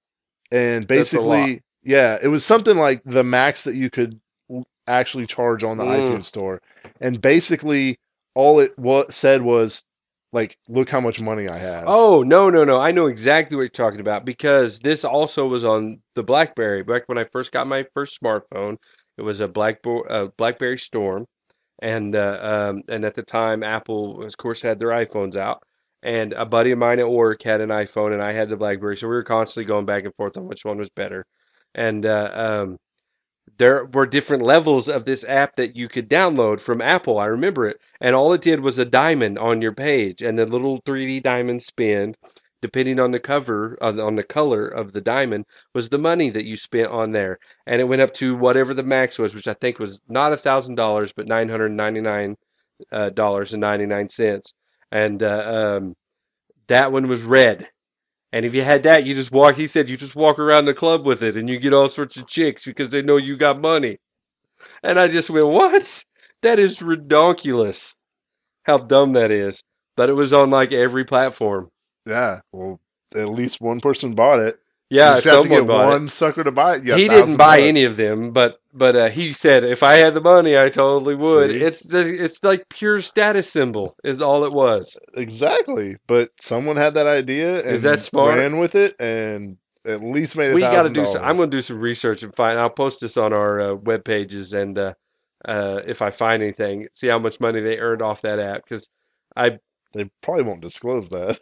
and that's a lot. basically, yeah, it was something like the max that you could w- actually charge on the Mm. iTunes store, and basically all it what said was like, look how much money I have. Oh no no no! I know exactly what you're talking about because this also was on the BlackBerry. Back when I first got my first smartphone, it was a Blackbo uh, BlackBerry Storm, and uh, um, and at the time Apple, of course, had their iPhones out. And a buddy of mine at work had an iPhone, and I had the BlackBerry, so we were constantly going back and forth on which one was better. And uh, um, there were different levels of this app that you could download from Apple. I remember it. And all it did was a diamond on your page, and the little three D diamond spin, depending on the cover, on, on the color of the diamond, was the money that you spent on there. And it went up to whatever the max was, which I think was not a thousand dollars, but nine hundred ninety nine uh, dollars and ninety nine cents. And uh, um, that one was red. And if you had that, you just walk. He said you just walk around the club with it, and you get all sorts of chicks because they know you got money. And I just went, what? That is redonkulous. How dumb that is. But it was on like every platform. Yeah, well, at least one person bought it. You Yeah, just have to someone get bought it. one sucker to buy it. You got a He didn't thousand buy bucks. any of them, but but uh, he said if I had the money, I totally would. See? It's it's like pure status symbol is all it was. Exactly. But someone had that idea Is that and smart? ran with it and at least made a We got to thousand do some. I'm dollars. going to do some research and find. I'll post this on our uh, web pages, and uh, uh, if I find anything, see how much money they earned off that app. Because I They probably won't disclose that.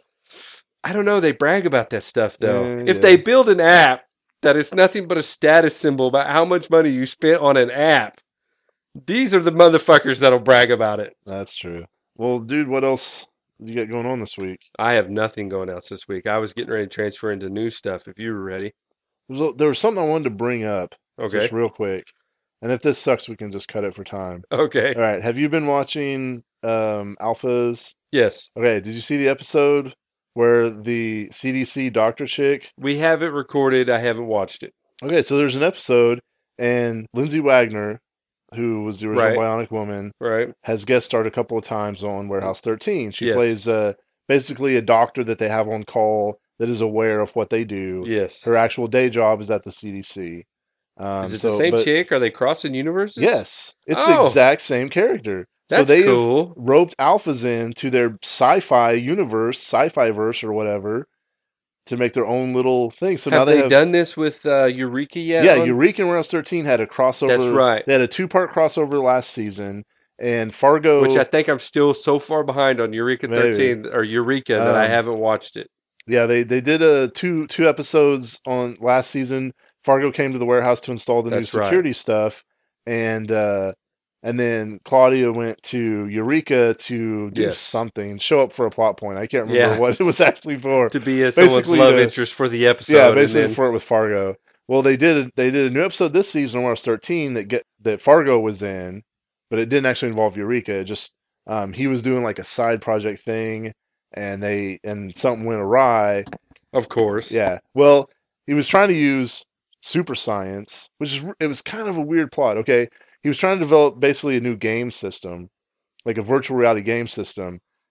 I don't know. They brag about that stuff though. Yeah, If they yeah, build an app that is nothing but a status symbol about how much money you spent on an app, these are the motherfuckers that'll brag about it. that's true. Well, dude, what else you got going on this week? I have nothing going else this week. I was getting ready to transfer into new stuff. If you were ready, There was, there was something I wanted to bring up just okay, real quick. And if this sucks, we can just cut it for time. okay, All right. Have you been watching um, Alphas? yes, Okay. Did you see the episode where the C D C doctor chick? we have it recorded. I haven't watched it. Okay, so there's an episode, and Lindsay Wagner, who was the original Right, Bionic Woman, right, has guest starred a couple of times on Warehouse thirteen. She yes, plays uh, basically a doctor that they have on call that is aware of what they do. yes. Her actual day job is at the C D C. Is Um, it the so, same but chick? Are they crossing universes? yes, it's the Oh, exact same character. So that's they have cool. roped alphas into their sci-fi universe, sci-fi verse or whatever, to make their own little thing. So now Have they they have, done this with uh, Eureka yet? yeah, On Eureka and Warehouse thirteen had a that's crossover. right. They had a two-part crossover last season, and Which I Fargo, think I'm still so far behind on Eureka maybe. thirteen or Eureka that I Um, haven't watched it. yeah, they they did a two two episodes on last season. Fargo came to the warehouse to install the new That's right. security stuff, and uh, and then Claudia went to Eureka to do Yes. something, show up for a plot point. I can't remember Yeah. what it was actually for. To be a, someone's Basically love to interest for the yeah, episode, and basically then for it with Fargo. Well, they did they did a new episode this season on Warehouse thirteen that get that Fargo was in, but it didn't actually involve Eureka. It just um, he was doing like a side project thing, and they and something went awry. of course. Yeah. Well, he was trying to use super science, which is it was kind of a weird plot. Okay, he was trying to develop basically a new game system, like a virtual reality game system,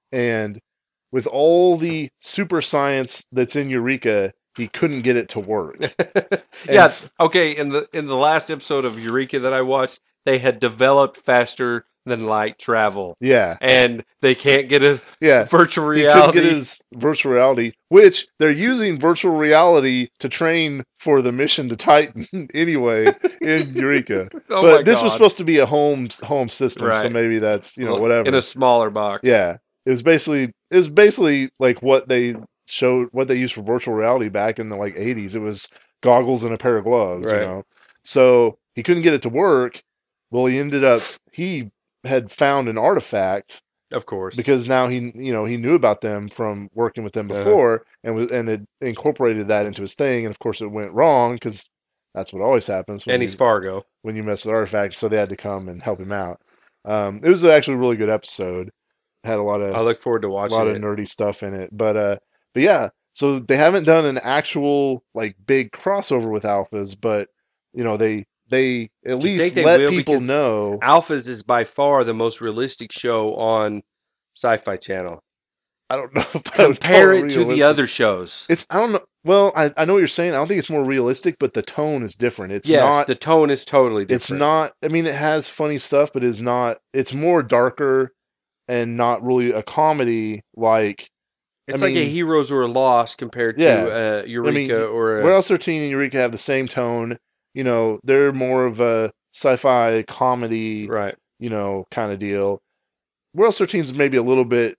and with all the super science that's in Eureka, he couldn't get it to work. And Yeah, s- okay, in the in the last episode of Eureka that I watched, they had developed faster than light travel. yeah, And they can't get a yeah, virtual he couldn't get reality. his virtual reality, which they're using virtual reality to train for the mission to Titan anyway in Eureka. Oh my But this was God. supposed to be a home home system, so Right. maybe that's, you know, In a whatever. smaller box. Yeah, it was basically it was basically like what they showed what they used for virtual reality back in the like eighties. It was goggles and a pair of gloves, you Right. know. So he couldn't get it to work. Well, he ended up he had found an artifact Of course. because now he you know he knew about them from working with them Uh-huh. before and was and it incorporated that into his thing, and of course it went wrong because that's what always happens when And he's you Fargo. when you mess with artifacts. So they had to come and help him out. Um, it was actually a really good episode. Had a lot I of look forward to a watching lot of it. nerdy stuff in it. But uh, but yeah, so they haven't done an actual like big crossover with alphas, but you know they they at Do you think least they let will? people Because know. Alphas is by far the most realistic show on Sci-Fi Channel. I don't know if I would call Compare it it to the realistic. other shows. It's I don't know. Well, I I know what you're saying. I don't think it's more realistic, but the tone is different. It's Yes, not. the tone is totally It's different. not. I mean, it has funny stuff, but it's not. It's more darker and not really a comedy like. I It's like a mean, Heroes or a Lost compared to yeah. uh, I Eureka mean, or a Warehouse thirteen and Eureka have the same tone. You know, they're more of a sci-fi comedy, right. you know, kind of deal. Warehouse thirteen is maybe a little bit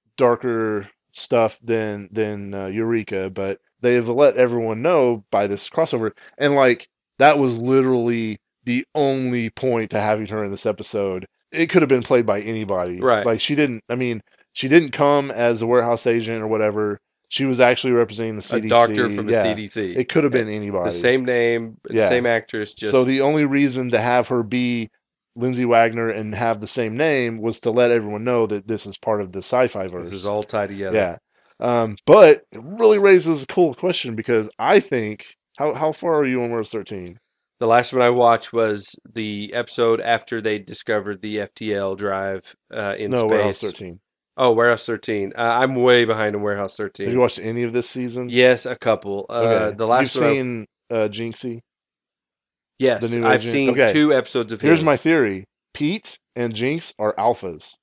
darker stuff than than uh, Eureka, but they've let everyone know by this crossover, and like that was literally the only point to having her in this episode. It could have been played by anybody. Right. Like she didn't. I mean, she didn't come as a warehouse agent or whatever. She was actually representing the A doctor C D C. from the Yeah, C D C. it could have Eh, been The anybody. same name, the Yeah. same actress, So just the only reason to have her be Lindsay Wagner and have the same name was to let everyone know that this is part of the sci-fi this is verse. all tied together. Yeah. Um, but it really raises a cool question because I think how how far are you on Warehouse thirteen? The last one I watched was the episode after they discovered the F T L drive uh, in No, Warehouse space. thirteen. Oh, Warehouse thirteen. Uh, I'm way behind in Warehouse Have you thirteen. watched any of this season? Yes, a couple. Uh, Okay. the You've last one I seen uh, Jinxie, the yes, new I've agent? seen Okay. two episodes of Here's his. my theory. Pete and Jinx are alphas.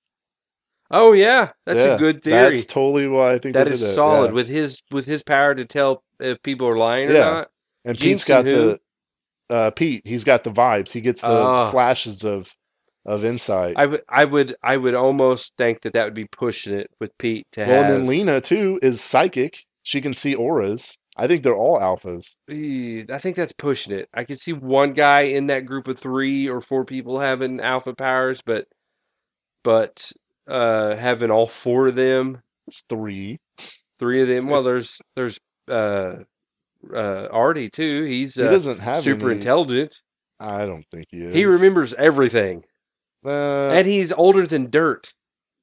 Oh yeah, that's a Yeah. good That's theory. totally why I think they That did is that. solid Yeah. with his with his power to tell if people are lying or Yeah. not. And Pete's Jinx and got who? the uh Pete, he's got the vibes. He gets the Ah, flashes of of insight. I would I would I would almost think that that would be pushing it with Pete to Well, and then have. Lena too is psychic. She can see auras. I think they're all alphas. Eh, I think that's pushing it. I could see one guy in that group of three or four people having alpha powers, but but uh having all four of them, It's three. three of them. Well, there's there's uh uh Artie too. He's He uh doesn't have super any. intelligent. I don't think he He is. remembers everything, Uh, and he's older than dirt.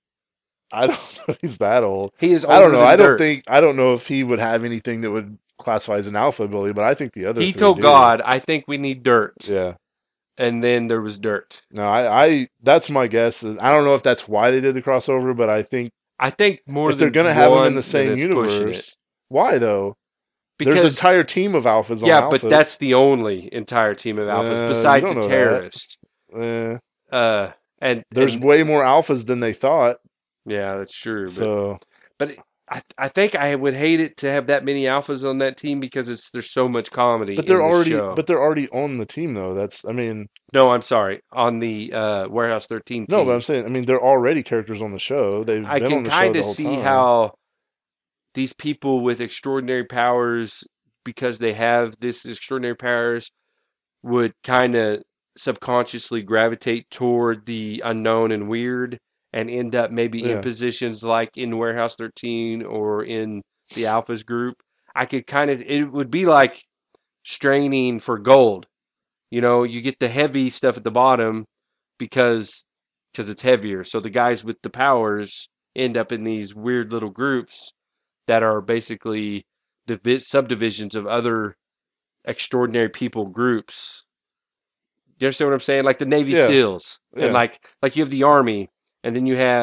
I don't know if he's that old. He is I don't older know. I than don't dirt. think. I don't know if he would have anything that would classify as an alpha ability, but I think the other He three told do. God, "I think we need dirt," Yeah. and then there was dirt. No, I, I. That's my guess. I don't know if that's why they did the crossover, but I think I think more if they're than gonna have them in the one, then same it's pushing it universe, why though? There's an because entire team of alphas on yeah, but alphas. that's the only entire team of alphas Uh, you besides don't the know that. terrorist. Eh, Uh, and there's and way more alphas than they thought. yeah, that's true. But So but I I think I would hate it to have that many alphas on that team because it's there's so much comedy But they're in the already, show. but they're already on the team though. That's, I mean, No, I'm sorry, on the uh, Warehouse thirteen no, but I'm team. saying, I mean, they're already characters on the show. They've I been can on the show kind the of whole see time. how these people with extraordinary powers, because they have this extraordinary powers, would kind of subconsciously gravitate toward the unknown and weird and end up maybe in Yeah, positions like in Warehouse thirteen or in the Alphas group. I could kind of, it would be like straining for gold. You know, you get the heavy stuff at the bottom because because it's heavier. So the guys with the powers end up in these weird little groups that are basically divi- subdivisions of other extraordinary people groups. You understand what I'm saying? Like the Navy yeah, SEALs, and yeah, like like you have the Army, and then you have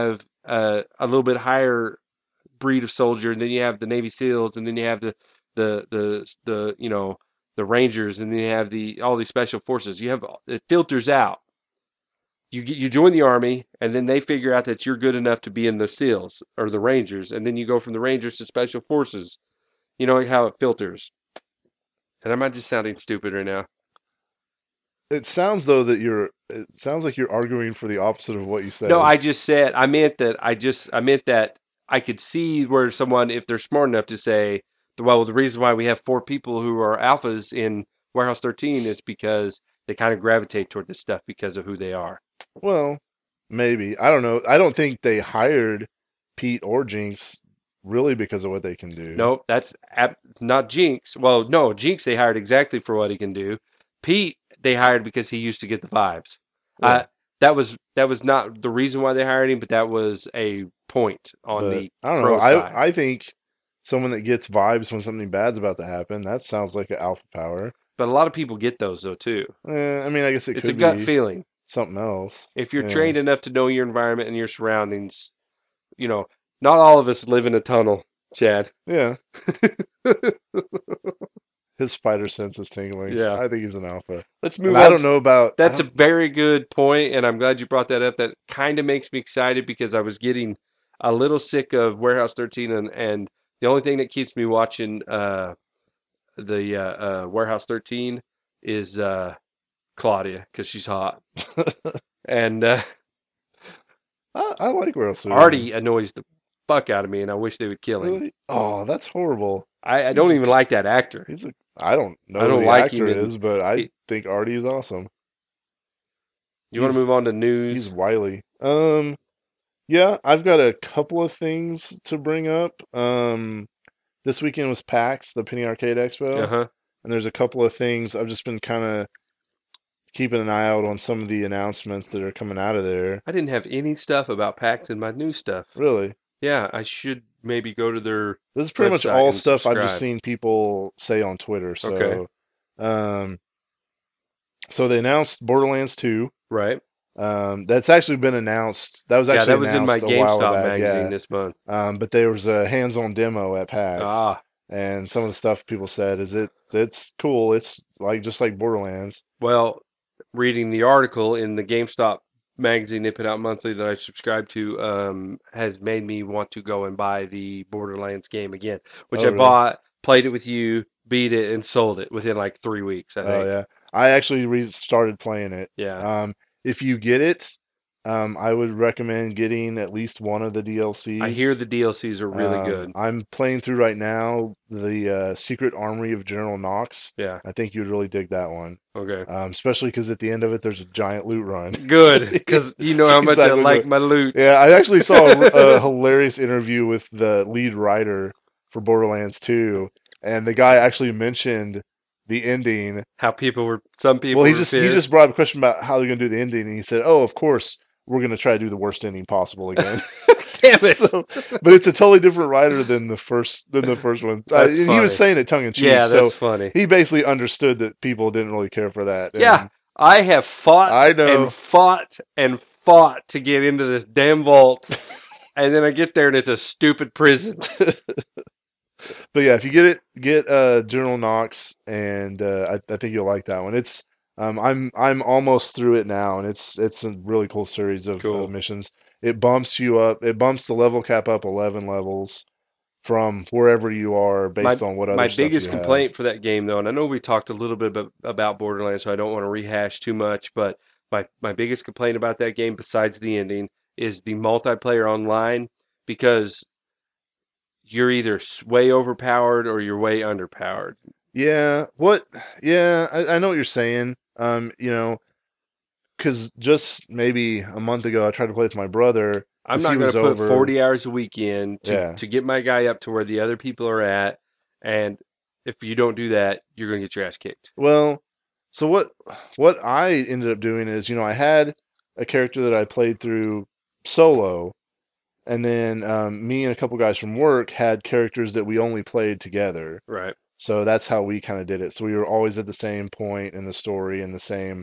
uh, a little bit higher breed of soldier, and then you have the Navy SEALs, and then you have the the the the you know the Rangers, and then you have the all these special forces. You have it filters out. You get you join the army, and then they figure out that you're good enough to be in the SEALs or the Rangers, and then you go from the Rangers to special forces. You know how it filters. And am I just sounding stupid right now? It sounds though that you're. It sounds like you're arguing for the opposite of what you No, said. I just said I meant that I just I meant that I could see where someone, if they're smart enough to say, well, the reason why we have four people who are alphas in Warehouse thirteen is because they kind of gravitate toward this stuff because of who they are. Well, maybe. I don't know. I don't think they hired Pete or Jinx really because of what they can do. Nope, that's ab- not Jinx. Well, no, Jinx they hired exactly for what he can do. Pete they hired because he used to get the vibes. Uh, Yeah, that was that was not the reason why they hired him, but that was a point on but the I don't know. pro side. I I think someone that gets vibes when something bad's about to happen, that sounds like an alpha power. But a lot of people get those though too. Eh, I mean, I guess it It's a could gut be feeling. something else. If you're Yeah. trained enough to know your environment and your surroundings, you know, not all of us live in a tunnel, Chad. Yeah. His spider sense is tingling. Yeah. I think he's an alpha. Let's And move I on. don't know about I That's a don't very good point, and I'm glad you brought that up. That kind of makes me excited because I was getting a little sick of Warehouse thirteen, and, and the only thing that keeps me watching uh, the uh, uh, Warehouse thirteen is uh, Claudia because she's hot, and uh, I, I like World Series. Artie annoys the fuck out of me, and I wish they would kill him. Really? Oh, that's horrible. I, I don't He's even like that actor. he's a I don't know I who don't the like him. actor And is, but I he, think Artie is awesome. you want to He's move on to he's news? wily. Um, yeah, I've got a couple of things to bring up. Um, this weekend was PAX, the Penny Arcade Uh Expo, huh. and there's a couple of things I've just been kind of keeping an eye out on some of the announcements that are coming out of there. I didn't have any stuff about PAX in my new stuff. Really, Yeah, I should maybe go to their this is pretty much website all and stuff I've just subscribe. seen people say on Twitter. Okay. So, um, so they announced Borderlands two. Right. Um, that's actually been announced. That was Yeah, actually that was in my announced a while GameStop back, magazine yeah. this month. Um, but there was a hands-on demo at PAX, Ah, and some of the stuff people said is it it's cool. It's like just like Borderlands. well, reading the article in the GameStop magazine they put out monthly that I subscribe to um, has made me want to go and buy the Borderlands game again, which Oh, I really? bought, played it with you, beat it, and sold it within like three weeks, I Oh, think. yeah. I actually re started playing it. Yeah. Um, if you get it, um, I would recommend getting at least one of the I hear D L Cs. the D L Cs are really Um, good. I'm playing through right now the uh, Secret Armory of General Knox. Yeah. I think you'd really dig that one. Okay. Um, especially because at the end of it, there's a giant loot run. Good, because you know It's how much I exactly like what. my loot. Yeah, I actually saw a, a hilarious interview with the lead writer for Borderlands two, and the guy actually mentioned the ending. How people were, some Well, people he were just he just pissed. brought up a question about how they're gonna do the ending, and he said, "Oh, of course, we're gonna try to do the worst ending possible again." Damn it. So, but it's a totally different writer than the first than the first one, uh, That's and he was funny. saying it tongue in cheek. Yeah, that's So funny. he basically understood that people didn't really care for that, Yeah, and I have fought I and know. fought and fought to get into this damn vault, and then I get there and it's a stupid prison. But yeah, if you get it, get uh General Knox, and uh, I, I think you'll like that one. It's um I'm I'm almost through it now, and it's it's a really cool series of, of Cool. missions. It bumps you up. It bumps the level cap up eleven levels from wherever you are My based on what my other stuff biggest you have. complaint for that game though, and I know we talked a little bit about, about Borderlands, so I don't want to rehash too much, but my my biggest complaint about that game, besides the ending, is the multiplayer online because you're either s- way overpowered or you're way underpowered. Yeah, what? Yeah, I, I know what you're saying. Um, you know, because just maybe a month ago, I tried to play with my brother I'm because he not going was to put over. forty hours a week in to Yeah. to get my guy up to where the other people are at, and if you don't do that, you're going to get your ass kicked. Well, so what what I ended up doing is, you know, I had a character that I played through solo, and then um, me and a couple guys from work had characters that we only played together. Right. So that's how we kind of did it. So we were always at the same point in the story and the same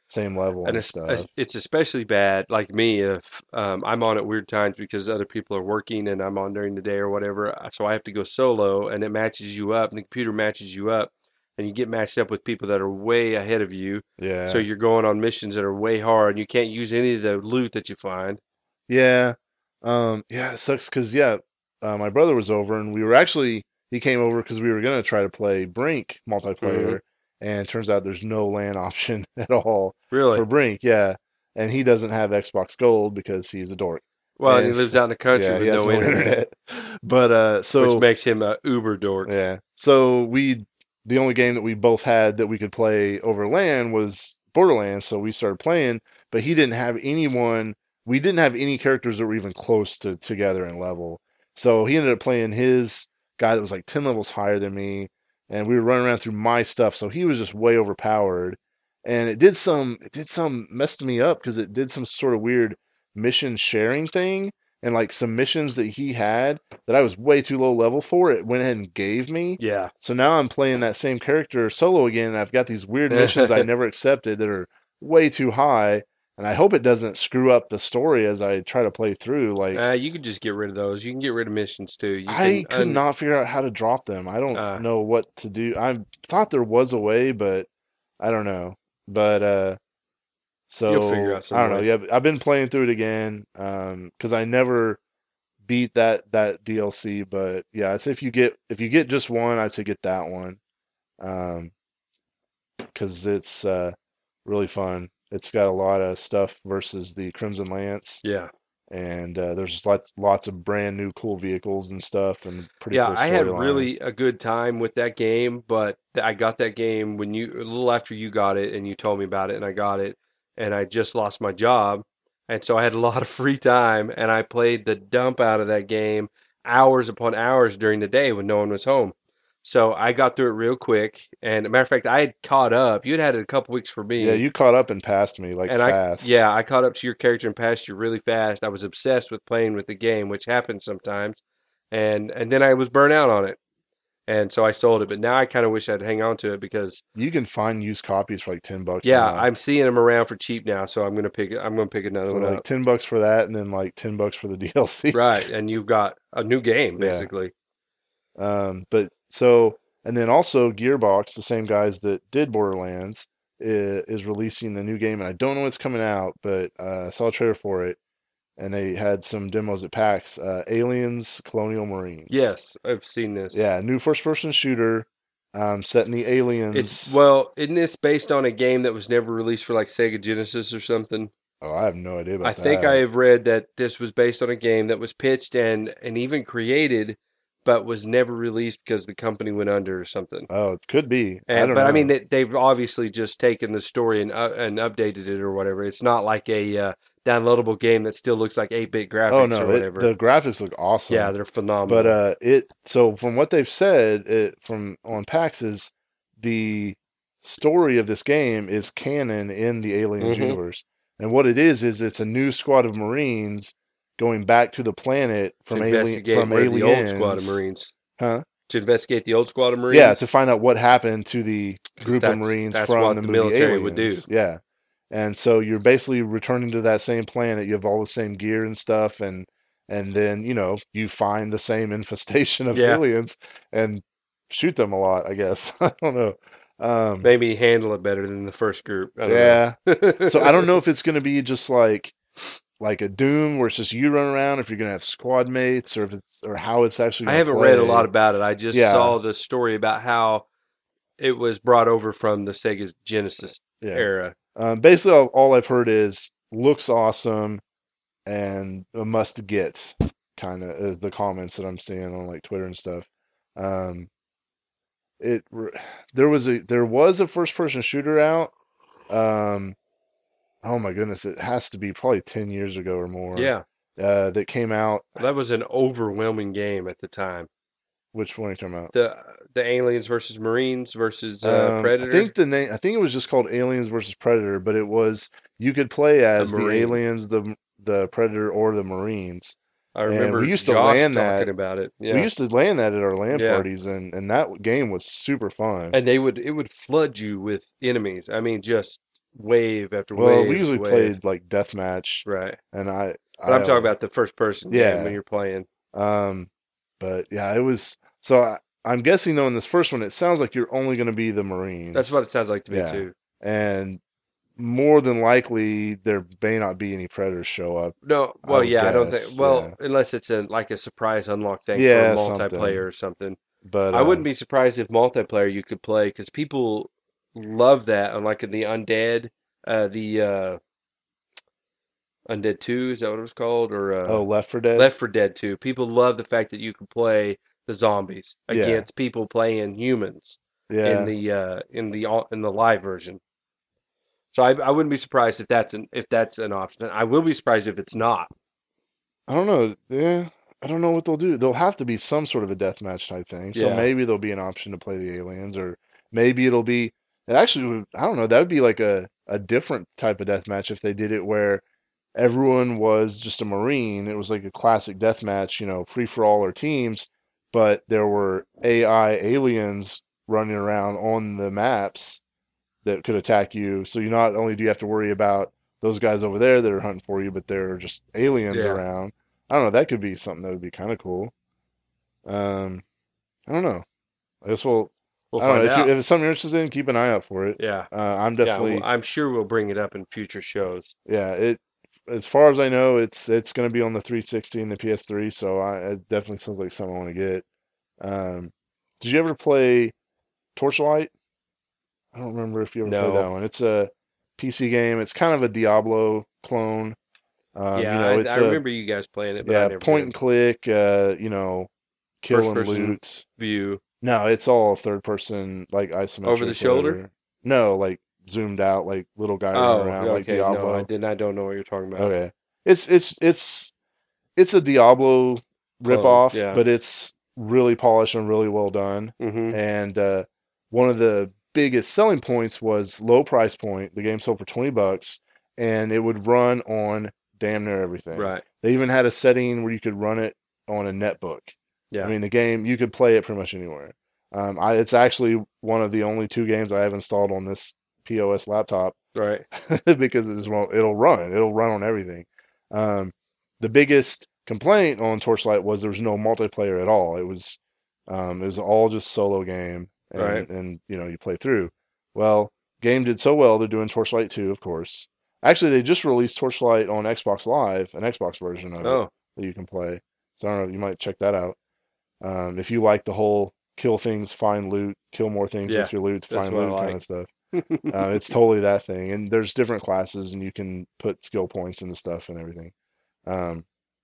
same level And and it's es- stuff. it's especially bad, like me, if um, I'm on at weird times because other people are working and I'm on during the day or whatever. uh, So I have to go solo, and it matches you up, and the computer matches you up, and you get matched up with people that are way ahead of you. So Yeah. you're going on missions that are way hard, and you can't use any of the loot that you find. Yeah. Um, yeah, it sucks because yeah, uh, my brother was over and we were actually he came over because we were gonna try to play Brink Hmm. multiplayer, and it turns out there's no LAN option at all Really? for Brink. Yeah, and he doesn't have Xbox Gold because he's a dork, Well, and he and lives out in the country yeah, he with has no no internet, internet. But uh, which so makes him a uber dork. yeah. So we the only game that we both had that we could play over LAN was Borderlands, so we started playing, but he didn't have anyone we didn't have any characters that were even close to together in level. So he ended up playing his guy that was like ten levels higher than me, and we were running around through my stuff, so he was just way overpowered. And it did some it did some messed me up because it did some sort of weird mission sharing thing, and like some missions that he had that I was way too low level for, it went ahead and gave me. Yeah. So now I'm playing that same character solo again, and I've got these weird missions I never accepted that are way too high, and I hope it doesn't screw up the story as I try to play through. Like, Uh, you can just get rid of those. You can get rid of missions too. You can I could un not figure out how to drop them. I don't uh know what to do. I thought there was a way, but I don't know. But uh you'll figure so out I some don't know. way. Yeah, I've been playing through it again um because I never beat that that D L C, but yeah, I'd say if you get if you get just one, I'd say get that one. Um, because it's uh really fun. It's got a lot of stuff versus the Crimson Lance, Yeah. and uh, there's lots lots of brand new cool vehicles and stuff, and pretty Yeah, cool I had storyline. really a good time with that game, but th- I got that game when you a little after you got it and you told me about it and I got it and I just lost my job. And so I had a lot of free time and I played the dump out of that game hours upon hours during the day when no one was home. So I got through it real quick. And a matter of fact, I had caught up. You'd had it a couple weeks for Yeah, me. you caught up and passed me like And I, fast. yeah, I caught up to your character and passed you really fast. I was obsessed with playing with the game, which happens sometimes. And and then I was burnt out on it, and so I sold it. But now I kind of wish I'd hang on to it because, You can find used copies for like ten bucks yeah, now. I'm seeing them around for cheap now. So I'm gonna pick I'm gonna pick another So one like up. ten bucks for that, and then like ten bucks for the D L C. Right, and you've got a new game Yeah. basically. Um, but so, and then also Gearbox, the same guys that did Borderlands, is, is releasing a new game, and I don't know what's coming out, but uh, I saw a trailer for it, and they had some demos at PAX. Uh, Aliens: Colonial Marines. Yes, I've seen this. Yeah, new first-person shooter, um, set in the It's Aliens. well, isn't this based on a game that was never released for like Sega Genesis or something? Oh, I have no idea I about think I that. have read that this was based on a game that was pitched and and even created, but was never released because the company went under or something. Oh, it could be. I And don't but I mean know. they, they've obviously just taken the story and uh, and updated it or whatever. It's not like a uh, downloadable game that still looks like eight-bit Oh graphics or no, it whatever. the graphics look Yeah, awesome. they're But phenomenal. uh, it so from what they've said, it from on PAX is the story of this game is canon in the Aliens Hmm. universe, and what it is is it's a new squad of Marines going back to the planet To from alien investigate from where the old squad of aliens, Marines. huh? To investigate the old squad of Yeah, Marines, to find out what happened to the because group of that's Marines that's from what the the movie military would do. Aliens. Yeah, and so you're basically returning to that same planet. You have all the same gear and stuff, and and then you know you find the same infestation of Yeah, aliens and shoot them a lot. I guess I don't know. Um, maybe handle it better than the first group. I don't yeah. So I don't know. know if it's going to be just like like a Doom where it's just you run around, if you're going to have squad mates, or if it's or how it's actually I going to haven't read a lot play. about it. I just Yeah, saw the story about how it was brought over from the Sega Genesis yeah. era. Um, basically, all, all I've heard is looks awesome and a must get kind of is the comments that I'm seeing on like Twitter and stuff. Um, it there was a there was a first person shooter out. Um, oh my goodness, it has to be probably ten years ago or more. Yeah, Uh, that came out. that was an overwhelming game at the time. Which one are you talking about? The the aliens versus Marines versus uh, Um, I think Predator, the name I think it was just called Aliens versus Predator, but it was you could play the as the Marines. aliens, the the Predator, or the Marines. I And we remember used to Josh land talking that about it. we Yeah, used to land that at our LAN yeah. parties, and and that game was super fun. And they would it would flood you with enemies. I mean, just wave after Well, we wave after usually wave. played like deathmatch, Right. and I But I I'm talking always about the first person game when yeah. you're playing. Um, but yeah, it was so I, I'm guessing though in this first one, it sounds like you're only going to be the That's what Marines. it sounds like to me Yeah, too. and more than likely there may not be any predators show up. No, I well, would yeah, I don't think. guess. Well, Yeah, unless it's a like a surprise unlock thing for yeah, something. multiplayer or something. But I uh, wouldn't be surprised if multiplayer you could play because people love that. Unlike in the Undead, uh, the uh, Undead Two, is that what it was called, or uh, oh, Left four Dead. Left four Dead Two? People love the fact that you can play the zombies Yeah, against people playing humans in yeah. the uh, in the al- in the live version. So I, I wouldn't be surprised if that's an if that's an option. I will be surprised if it's not. I don't know. Yeah, I don't know what they'll do. There'll have to be some sort of a deathmatch type thing. So Yeah, maybe there'll be an option to play the aliens, or maybe it'll be. It actually would. I don't know. That would be like a a different type of deathmatch if they did it where everyone was just a Marine. It was like a classic deathmatch, you know, free for all or teams, but there were A I aliens running around on the maps that could attack you. So you not only do you have to worry about those guys over there that are hunting for you, but there are just aliens yeah. around. I don't know. That could be something that would be kind of cool. Um, I don't know. I guess we'll. We'll I don't know find if you out. if it's something you're interested in, keep an eye out for it. Yeah, Uh, I'm yeah. Well, definitely I'm sure we'll bring it up in future shows. yeah. It as far as I know, it's it's going to be on the three sixty and the P S three, so I it definitely sounds like something I want to get. Um, did you ever play Torchlight? I don't remember if you ever played that No. one. It's a P C game. It's kind of a Diablo clone. Um, Yeah, you I know, I it's a remember you guys playing it, but I yeah, never point did. and click, uh, you know, kill First and person loot. view No, it's all third person, like over the isometric, shoulder. whatever. No, like zoomed out, like little guy running Oh, around, like okay. No, I Diablo. didn't. I don't know what you're talking about. Okay, it's it's it's it's a Diablo Clone. ripoff, Yeah. but it's really polished and really well done. Mm-hmm. And uh, one of the biggest selling points was low price point. The game sold for twenty bucks, and it would run on damn near everything. Right. They even had a setting where you could run it on a netbook. I Yeah. mean, the game you could play it pretty much anywhere. Um, I, it's actually one of the only two games I have installed on this P O S laptop Right. because it just won't. It'll run. It'll run on everything. Um, the biggest complaint on Torchlight was there was no multiplayer at all. It was um, it was all just solo game, Right. and and you know you play through. Well, game did so well they're doing Torchlight two, of course. Actually, they just released Torchlight on Xbox Live, an Xbox version of it Oh, that you can play. So I don't know, you might check that out. Um, if you like the whole kill things, find loot, kill more things yeah. with your loot, That's find what I loot kind like. of stuff. Uh, it's totally that thing, and there's different classes, and you can put skill points into stuff and everything. Um,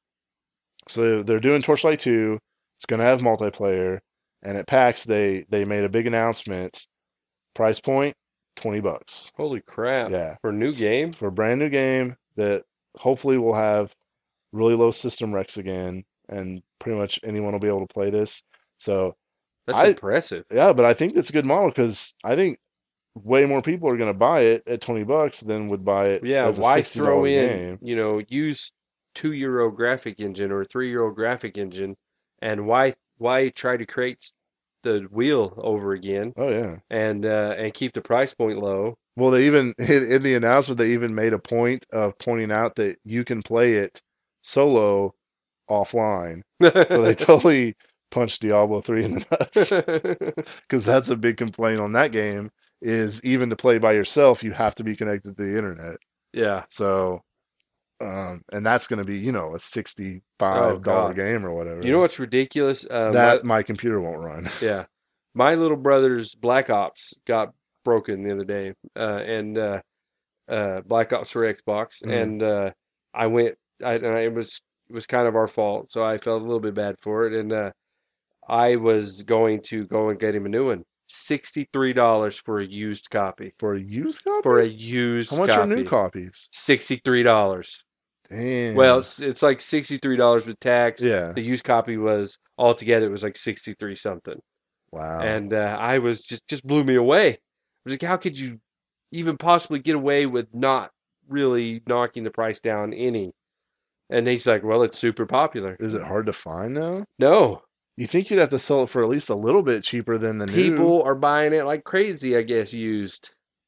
so they're doing Torchlight two. It's going to have multiplayer, and at PAX they they made a big announcement. Price point twenty bucks. Holy crap! Yeah, For a new S- game? for a brand new game that hopefully will have really low system recs again, and pretty much anyone will be able to play this. So That's I impressive. yeah, but I think that's a good model because I think way more people are going to buy it at twenty bucks than would buy it Yeah. as a Why sixty throw dollar in? game. You know, use two euro graphic engine or three euro graphic engine, and why why try to create the wheel over again Oh yeah. and uh, and keep the price point low? Well, they even in, in the announcement they even made a point of pointing out that you can play it solo offline. So they totally punched Diablo three in the nuts because that's a big complaint on that game is even to play by yourself you have to be connected to the internet. Yeah. So um and that's going to be, you know, a Oh sixty-five dollar God. game or You know whatever. what's ridiculous? Uh, my That my computer won't run. Yeah, my little brother's Black Ops got broken the other day, uh, and uh, uh, Black Ops for Xbox, Mm. and uh, I went. I, and I, it was it was kind of our fault, so I felt a little bit bad for it, and uh, I was going to go and get him a new one. Sixty-three dollars for a used copy. For a used For a copy? How used much are new copy, copies? sixty-three dollars. Well, Damn. it's, it's like sixty-three dollars with tax. Yeah. The used copy was altogether it was like sixty-three something. Wow. And uh, I was just just blew me away. I was like, how could you even possibly get away with not really knocking the price down any? And he's like, well, it's super popular. Is it hard to find though? No, You think you'd have to sell it for at least a little bit cheaper than the new? people are buying it like crazy, I guess, used.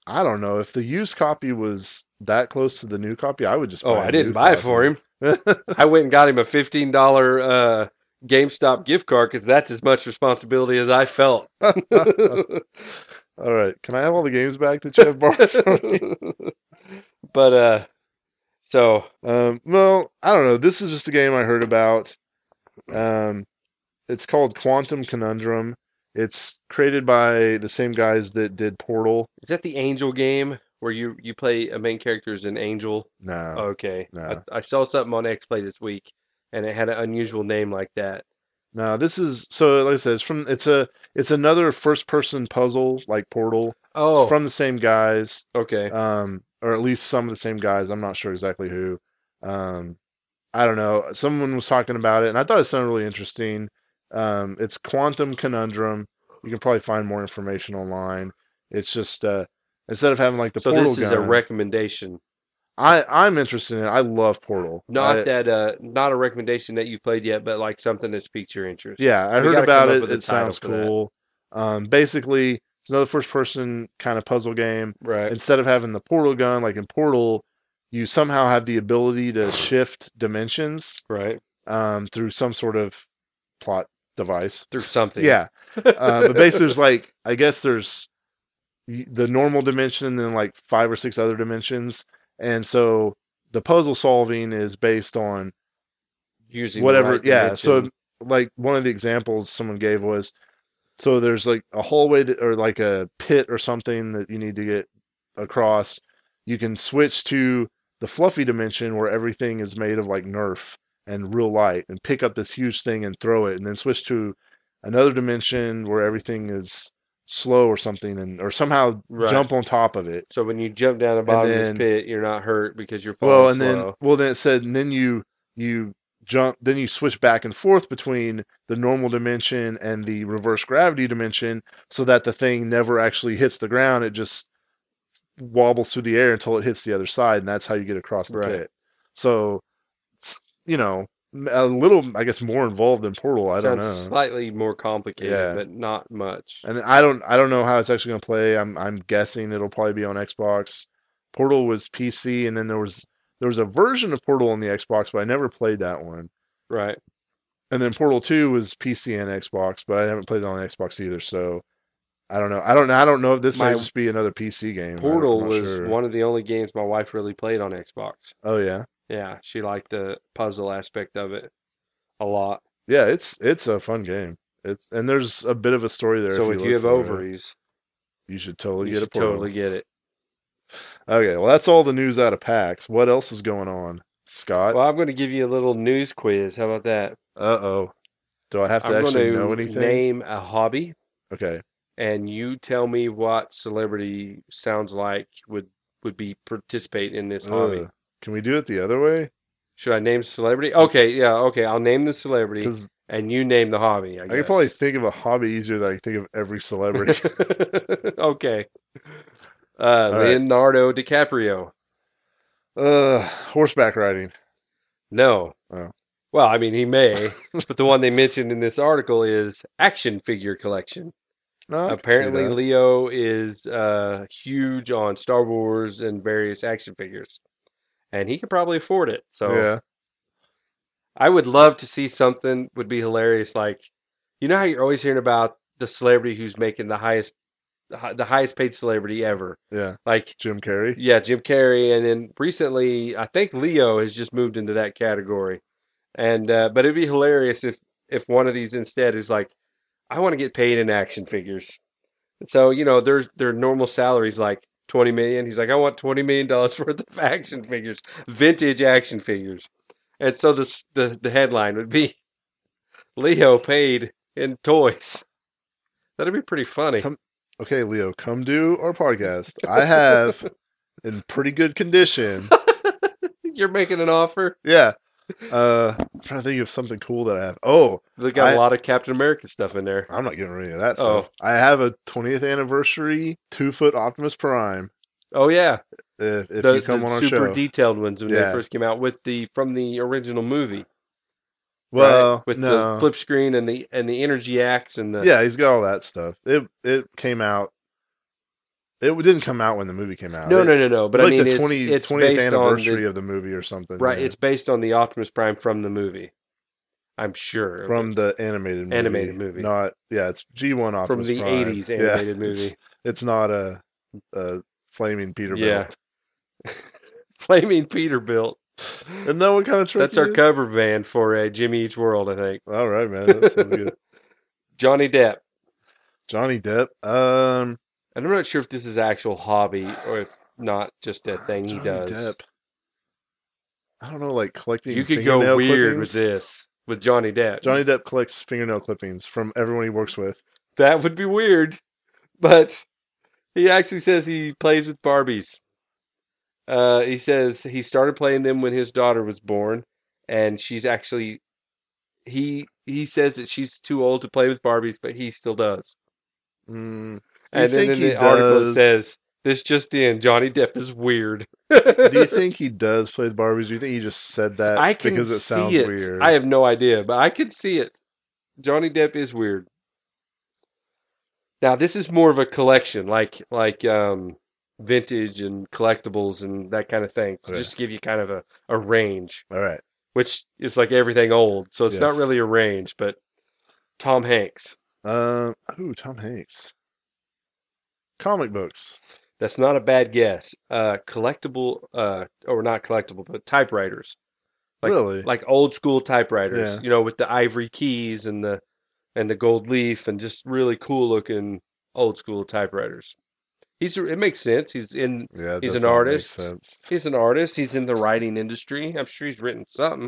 I don't know if the used copy was that close to the new copy. I would just Oh, buy I a didn't new buy it for copy. him. I went and got him a fifteen dollar uh, GameStop gift card because that's as much responsibility as I felt. All right, can I have all the games back that you have borrowed from me? But uh, so Um, well, I don't know. This is just a game I heard about. Um, it's called Quantum Conundrum. It's created by the same guys that did Portal. is that the Angel game where you you play a main character as an angel? No, Okay, I no, I saw something on X Play this week, and it had an unusual name like that. no. This is so. Like I said, it's from. It's a. It's another first-person puzzle like Portal. It's Oh, from the same guys, okay. um, or at least some of the same guys. I'm not sure exactly who. Um, I don't know. Someone was talking about it, and I thought it sounded really interesting. Um, it's Quantum Conundrum. You can probably find more information online. It's just uh, instead of having like the So portal this is a gun, recommendation, I I'm interested in it. I love Portal. not I that uh, not a recommendation that you played yet, but like something that's piqued your interest. Yeah, I We heard got to come about up it. with a It title sounds for that. cool. Um, basically, it's another first-person kind of puzzle game. Right, Instead of having the portal gun, like in Portal, you somehow have the ability to shift dimensions right. um, through some sort of plot device. Through something. Yeah, uh, but basically, there's like I guess there's y- the normal dimension and then like five or six other dimensions, and so the puzzle solving is based on Using the whatever. right Yeah, dimension. so like one of the examples someone gave was so there's like a hallway that, or like a pit or something that you need to get across. You can switch to the fluffy dimension where everything is made of like Nerf and real light and pick up this huge thing and throw it, and then switch to another dimension where everything is slow or something, and or somehow Right. jump on top of it. So when you jump down the And bottom of this then pit, you're not hurt because you're falling well, and then slow. well, then it said, and then you you jump, then you switch back and forth between the normal dimension and the reverse gravity dimension, so that the thing never actually hits the ground. It just wobbles through the air until it hits the other side, and that's how you get across the Right. pit. So, you know, a little, I guess, more involved than Portal. I don't Sounds know. slightly more complicated, Yeah, but not much. and I don't, I don't know how it's actually going to play. I'm, I'm guessing it'll probably be on Xbox. Portal was P C, and then there was there was a version of Portal on the Xbox, but I never played that one. Right. And then Portal two was P C and Xbox, but I haven't played it on Xbox either. So I don't know. I don't know. I don't know if this may My just be another P C game. I don't, I'm Portal not was sure. one of the only games my wife really played on Xbox. Oh yeah, Yeah, she liked the puzzle aspect of it a lot. yeah. It's it's a fun game. It's and there's a bit of a story there if So you if you look have for it. ovaries, You should totally you get a should Portal. totally get it. Okay, well that's all the news out of PAX. What else is going on, Scott? Well, I'm going to give you a little news quiz. How about that? Uh oh. Do I have to I'm going actually know to anything? name a hobby, Okay. and you tell me what celebrity sounds like would would be participate in this hobby. Ugh. Can we do it the other way? Should I name celebrity? Okay, yeah, okay. I'll name the celebrity, Because and you name the hobby, I I could probably guess. think of a hobby easier than I can think of every celebrity. Okay. Uh, All right. Leonardo DiCaprio. Uh, horseback riding. No. Oh. Well, I mean, he may, but the one they mentioned in this article is action figure collection. No, I can see Apparently, that. Leo is uh, huge on Star Wars and various action figures, and he could probably afford it. So Yeah. I would love to see something would be hilarious. Like, you know how you're always hearing about the celebrity who's making the highest, the hi- the highest paid celebrity ever. Yeah. Like, Jim Carrey. yeah, Jim Carrey, and then recently, I think Leo has just moved into that category. And uh, but it'd be hilarious if if one of these instead is like, I want to get paid in action figures. So, you know, their their normal salaries like twenty million. He's like, I want twenty million dollars worth of action figures, vintage action figures. And so the the the headline would be Leo paid in toys. That'd be pretty funny. Come. Okay, Leo, come do our podcast. I have in pretty good condition. You're making an offer. Yeah. Uh, I'm trying to think of something cool that I have. Oh, They got a I lot of Captain America stuff in there. I'm not getting rid of that stuff. Oh, I have a twentieth anniversary two foot Optimus Prime. oh yeah, If if you the come the on our super show, detailed ones when they yeah. first came out with the from the original movie, right? Well, With the no, flip screen and the and the energy axe and the yeah, he's got all that stuff. It it came out. It didn't come out when the movie came out. No, It, no, no, no. it But was I like mean, the it's twenty, it's twentieth based on anniversary the of the movie or something. right. Yeah. It's based on the Optimus Prime from the movie. I'm sure of From it. the animated Animated movie. movie Not yeah, it's G one from Optimus the Prime. eighties Yeah, animated it's movie. it's not a, a flaming Yeah, Peterbilt. Flaming Peterbilt. Isn't that what kind of truck That's he our is? cover band for uh, Jimmy Eats World, I All right, man. That sounds think. good. Johnny Depp. Johnny Depp. Um, And I'm not sure if this is actual hobby or if not just a thing he Johnny does. Depp. I don't know, like You collecting could go fingernail weird with clippings. this with Johnny Depp. Johnny Depp collects fingernail clippings from everyone he works with. That would be weird, but he actually says he plays with Barbies. Uh, he says he started playing them when his daughter was born, and she's actually he he says that she's too old to play with Barbies, but he still does. Mm, do you And then think in he the article it does? says, "This just in: Johnny Depp is weird." Do you think he does play with Barbies? Do you think he just said that I can because it see sounds it. I weird? have no idea, but I can see it. Johnny Depp is weird. Now this is more of a collection, like like um, vintage and collectibles and that kind of thing. So Okay. just to give you kind of a, a range, All right. which is like everything old. So it's not Yes. really a range, but Tom Hanks. Um. Ooh, Tom Hanks. Comic books. That's not a bad guess. Uh, collectible, uh, or not collectible, but typewriters, like Really? like old school typewriters. Yeah. You know, with the ivory keys and the and the gold leaf and just really cool looking old school typewriters. He's it makes sense. He's in Yeah, it he's does an not make artist. sense. He's an artist. He's in the writing industry. I'm sure he's written something.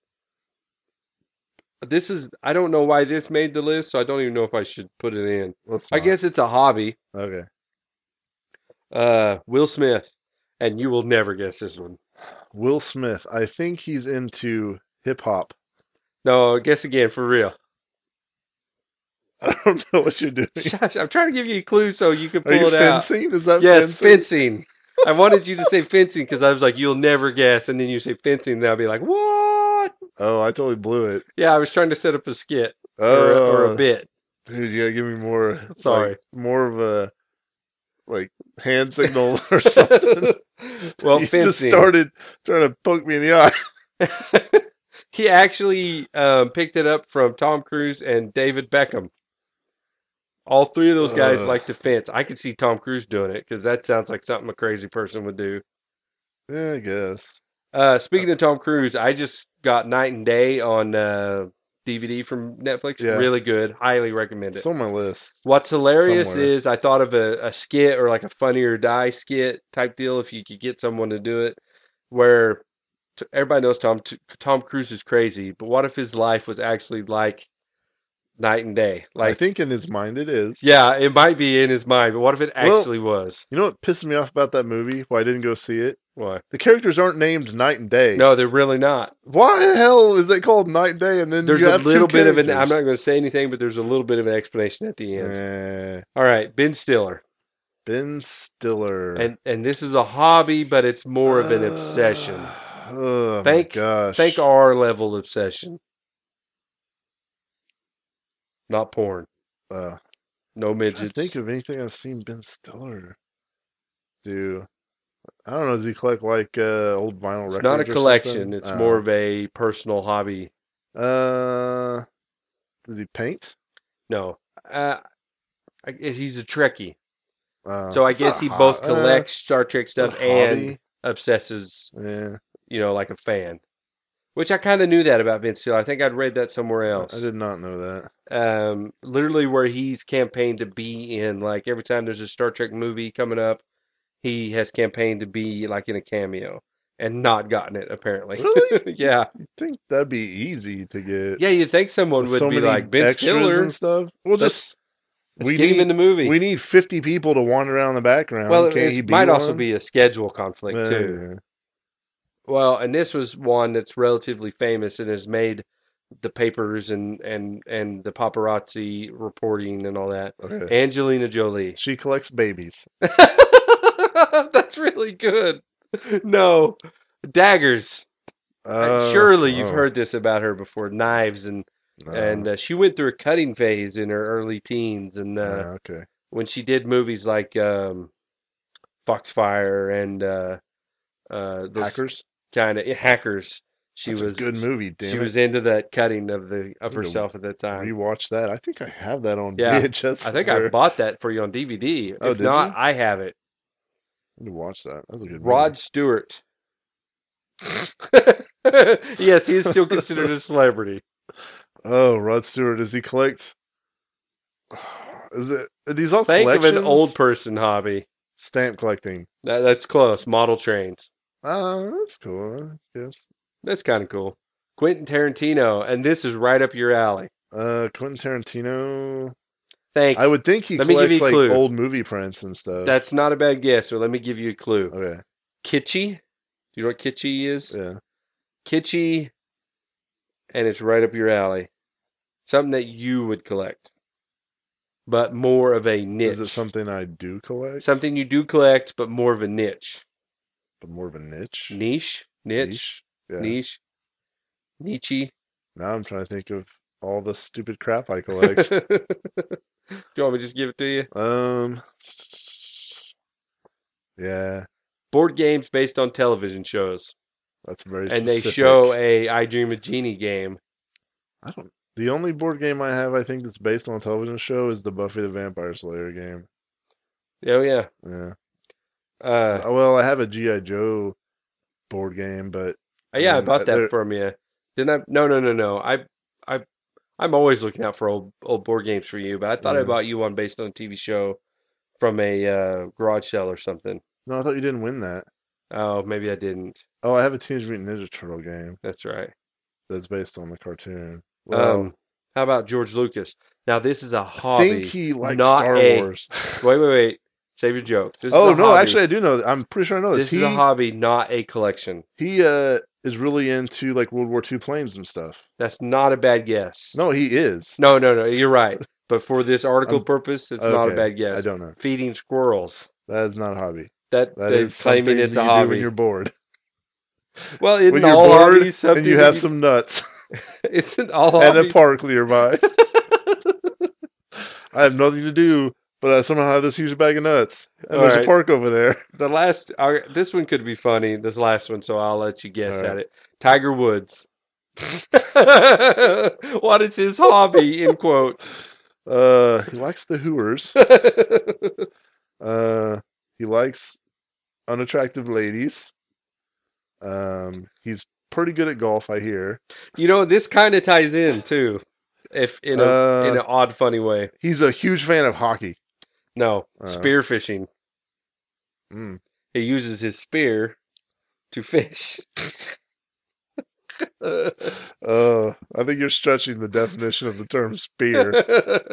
This is I don't know why this made the list, so I don't even know if I should put it in. Let's I not. guess it's a hobby. Okay. Uh, Will Smith, and you will never guess this one. Will Smith. I think he's into hip hop. No, guess again for real. I don't know what you're doing. Shush, I'm trying to give you a clue so you can Are you pull it out. fencing? Is that Yes, fencing? fencing. I wanted you to say fencing because I was like, you'll never guess, and then you say fencing, and I'll be like, what? Oh, I totally blew it. Yeah, I was trying to set up a skit or a, or a Oh, bit. dude, you gotta give me more, Sorry. like, more of a, like, hand signal or something. Well, You just fencing. started trying to poke me in the eye. He actually um, picked it up from Tom Cruise and David Beckham. All three of those guys Ugh. like to fence. I could see Tom Cruise doing it because that sounds like something a crazy person would do. Yeah, I guess. Uh, speaking of Tom Cruise, I just got Night and Day on uh, D V D from Netflix. Yeah. Really good. Highly recommend it. It's on my list What's hilarious somewhere. is I thought of a, a skit or like a Funny or Die skit type deal if you could get someone to do it, where t- everybody knows Tom t- Tom Cruise is crazy, but what if his life was actually like Night and Day? I Like, think in his mind it is. yeah, it might be in his mind, but what if it Well, actually was? you know what pisses me off about that movie? Why I didn't go see it? Why? The characters aren't named Night and Day. No, they're really not. Why the hell is it called Night and Day? And then There's you a have little two bit of an. characters? I'm not going to say anything, but there's a little bit of an explanation at the end. Eh, All right, Ben Stiller, Ben Stiller. and and this is a hobby, but it's more of an obsession. Oh Think, my gosh. think our level obsession, not porn, Uh, no I midgets. think of anything I've seen Ben Stiller do. I don't know. Does he collect like uh, old vinyl It's records not a or collection. something? It's Oh. more of a personal hobby. Uh, does he paint? No, uh, I guess he's a Trekkie, Uh, so I it's not guess a he ho- both uh, collects Star Trek stuff not a and hobby. obsesses, Yeah, you know, like a fan. Which I kind of knew that about Ben Stiller. I think I'd read that somewhere I- else. I did not know that. Um, literally where he's campaigned to be in. Like every time there's a Star Trek movie coming up, he has campaigned to be like in a cameo and not gotten it apparently. Really? Yeah, I think that'd be easy to get yeah. You'd think someone with would so be many like Ben extras Stiller. and stuff. Well, Let's just let's we get him need in the movie. we need fifty people to wander around the background. Well, Can't it he be might also one? be a schedule conflict Uh, too. Well, and this was one that's relatively famous and has made the papers and and and the paparazzi reporting and all that. okay. Angelina Jolie. She collects babies. That's really good. No, daggers. Uh, Uh, surely you've oh, heard this about her before. Knives and no. and uh, she went through a cutting phase in her early teens, and uh, Ah, okay. when she did movies like um, Foxfire and uh, uh, those Hackers. kind of hackers. She That's a was good movie. she Damn it. was into that cutting of the of I need to herself at that time. rewatch that. I think I have that on Yeah, V H S I think I somewhere. bought that for you on D V D. Oh, If did not, you? I have it. I need to watch that. That's a good movie. Rod Stewart. Yes, he is still considered a celebrity. Oh, Rod Stewart. Does he collect? Is it? Are these all Think of an old collections? person hobby. Stamp collecting. That, that's close. Model trains. Oh, that's cool. I guess. That's kind of cool. Quentin Tarantino, and this is right up your alley. Uh, Quentin Tarantino. I Think. would think he Let me give you collects a like clue. old movie prints and stuff. That's not a bad guess, so let me give you a clue. Okay. Kitschy. Do you know what kitschy is? Yeah. Kitschy, and it's right up your alley. Something that you would collect, but more of a Is it niche. something I do collect? Something you do collect, but more of a niche. But more of a niche? Niche? Niche? Niche? Yeah. Niche? Nietzsche? Now I'm trying to think of all the stupid crap I Do collect. you want me to just give it to you? Um, yeah, Board games based on television shows. that's very And they show specific. a I Dream of Jeannie game. I don't. The only board game I have, I think, that's based on a television show is the Buffy the Vampire Slayer game. Oh, yeah. Yeah. Uh, Uh, Well, I have a G I. Joe board game, but I yeah, I mean, bought uh, that there. from you. Didn't I? No, no, no, no. I, I, I'm always looking out for old, old board games for you, but I thought I Yeah. bought you one based on a T V show from a uh, garage sale or something. No, I thought you didn't win that. Oh, maybe I didn't. Oh, I have a Teenage Mutant Ninja Turtle game That's right. that's based on the cartoon. Well, Um, how about George Lucas? Now, this is a I think hobby, he likes not Star a. Wars. Wait, wait, wait. Save your jokes. This is Oh a no, hobby. actually, I do know. I'm pretty sure I know this. This is a He hobby, not a collection. he uh is really into like World War Two planes and stuff. That's not a bad guess. No, he is. No, no, no. You're right. But for this article I'm purpose, it's not a okay. bad I guess. don't know. Feeding squirrels. That is not a hobby. That That they're is claiming something it's that a you do when hobby. you're bored. Well, When isn't you're all bored hobbies and something you that have you? some nuts Isn't all and a hobbies? park nearby. I have nothing to do, but I somehow have this huge bag of nuts, and All there's a right. park over there. The last, our, this one could be funny. This last one, so I'll let you All guess at right. it. Tiger Woods. What is his hobby? In quotes. Uh, he likes the hooers. Uh, he likes unattractive ladies. Um, he's pretty good at golf, I hear. You know, this kind of ties in too, if in a in Uh, an odd, funny way. he's a huge fan of hockey. No, Uh, spear fishing. mm. He uses his spear to fish. All Uh, I think you're stretching the definition of the term spear.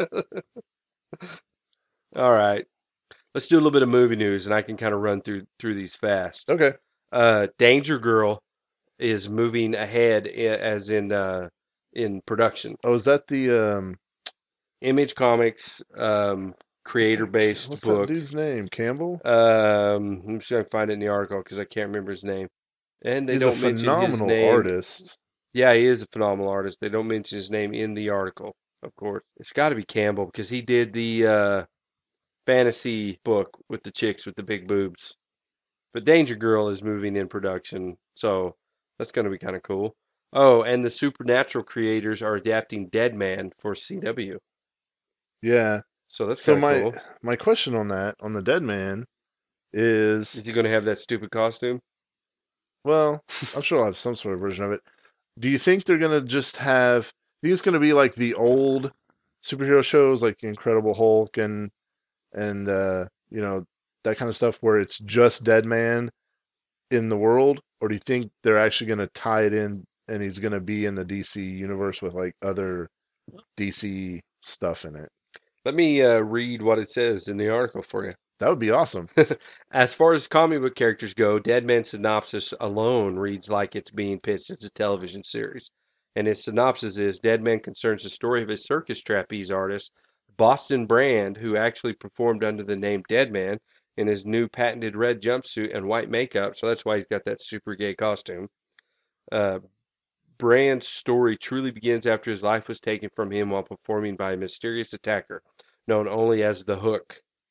right, let's do a little bit of movie news, and I can kind of run through through these fast. Okay. Uh, Danger Girl is moving ahead, i- as in uh, in production. Oh, is that the um? Image Comics, um, What's that? Ca- creator-based What's that book. dude's name? Campbell. Um, I'm just gonna find it in the article because I can't remember his name. And they He's a don't mention his phenomenal name. artist. Yeah, he is a phenomenal artist. They don't mention his name in the article, of course. It's got to be Campbell because he did the uh, fantasy book with the chicks with the big boobs. But Danger Girl is moving in production, so that's going to be kind of cool. Oh, and the Supernatural creators are adapting Dead Man for C W, Yeah. so that's So kind of my cool. my question on that on the Dead Man is, Is he going to have that stupid costume? well, I'm sure I'll have some sort of version of it. Do you think they're gonna just have? Do you think it's gonna be like the old superhero shows, like Incredible Hulk and and uh, you know that kind of stuff, where it's just Dead Man in the world, or do you think they're actually gonna tie it in and he's gonna be in the D C universe with like other D C stuff in it? Let me uh, read what it says in the article for you. That would be awesome. As far as comic book characters go, Dead Man's synopsis alone reads like it's being pitched as a television series. And its synopsis is Dead Man concerns the story of a circus trapeze artist, Boston Brand, who actually performed under the name Dead Man in his new patented red jumpsuit and white makeup. So that's why he's got that super gay costume. Uh, Brand's story truly begins after his life was taken from him while performing by a mysterious attacker known only as the Hook.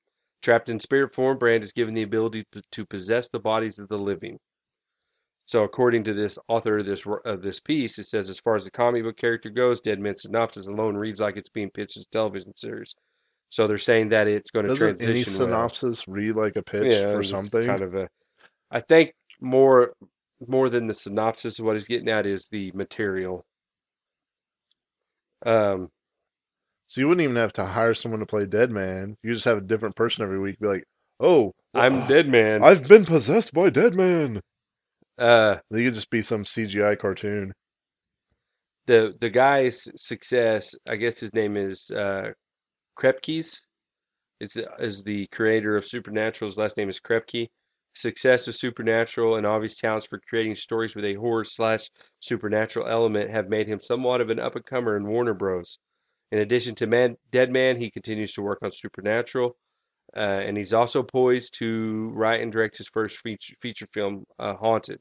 Trapped in spirit form, Brand is given the ability to, to possess the bodies of the living. So, according to this author of this of this piece, it says as far as the comic book character goes, Dead Man synopsis alone reads like it's being pitched as a television series. So they're saying that it's going to Doesn't any transition well. synopsis read like a pitch Yeah, for and it's something? kind of a. I think more more than the synopsis, what he's getting at is the material. Um, So you wouldn't even have to hire someone to play Dead Man. You just have a different person every week. Be like, oh, well, I'm Dead Man. I've been possessed by Dead Man. Uh, They could just be some C G I cartoon. the the guy's success, I guess his name is uh, Krepkes. Is is the creator of Supernatural. His last name is Krepke. Success of Supernatural and obvious talents for creating stories with a horror slash supernatural element have made him somewhat of an up and comer in Warner Bros. In addition to Man, Dead Man, he continues to work on Supernatural, uh, and he's also poised to write and direct his first feature feature film, uh, Haunted.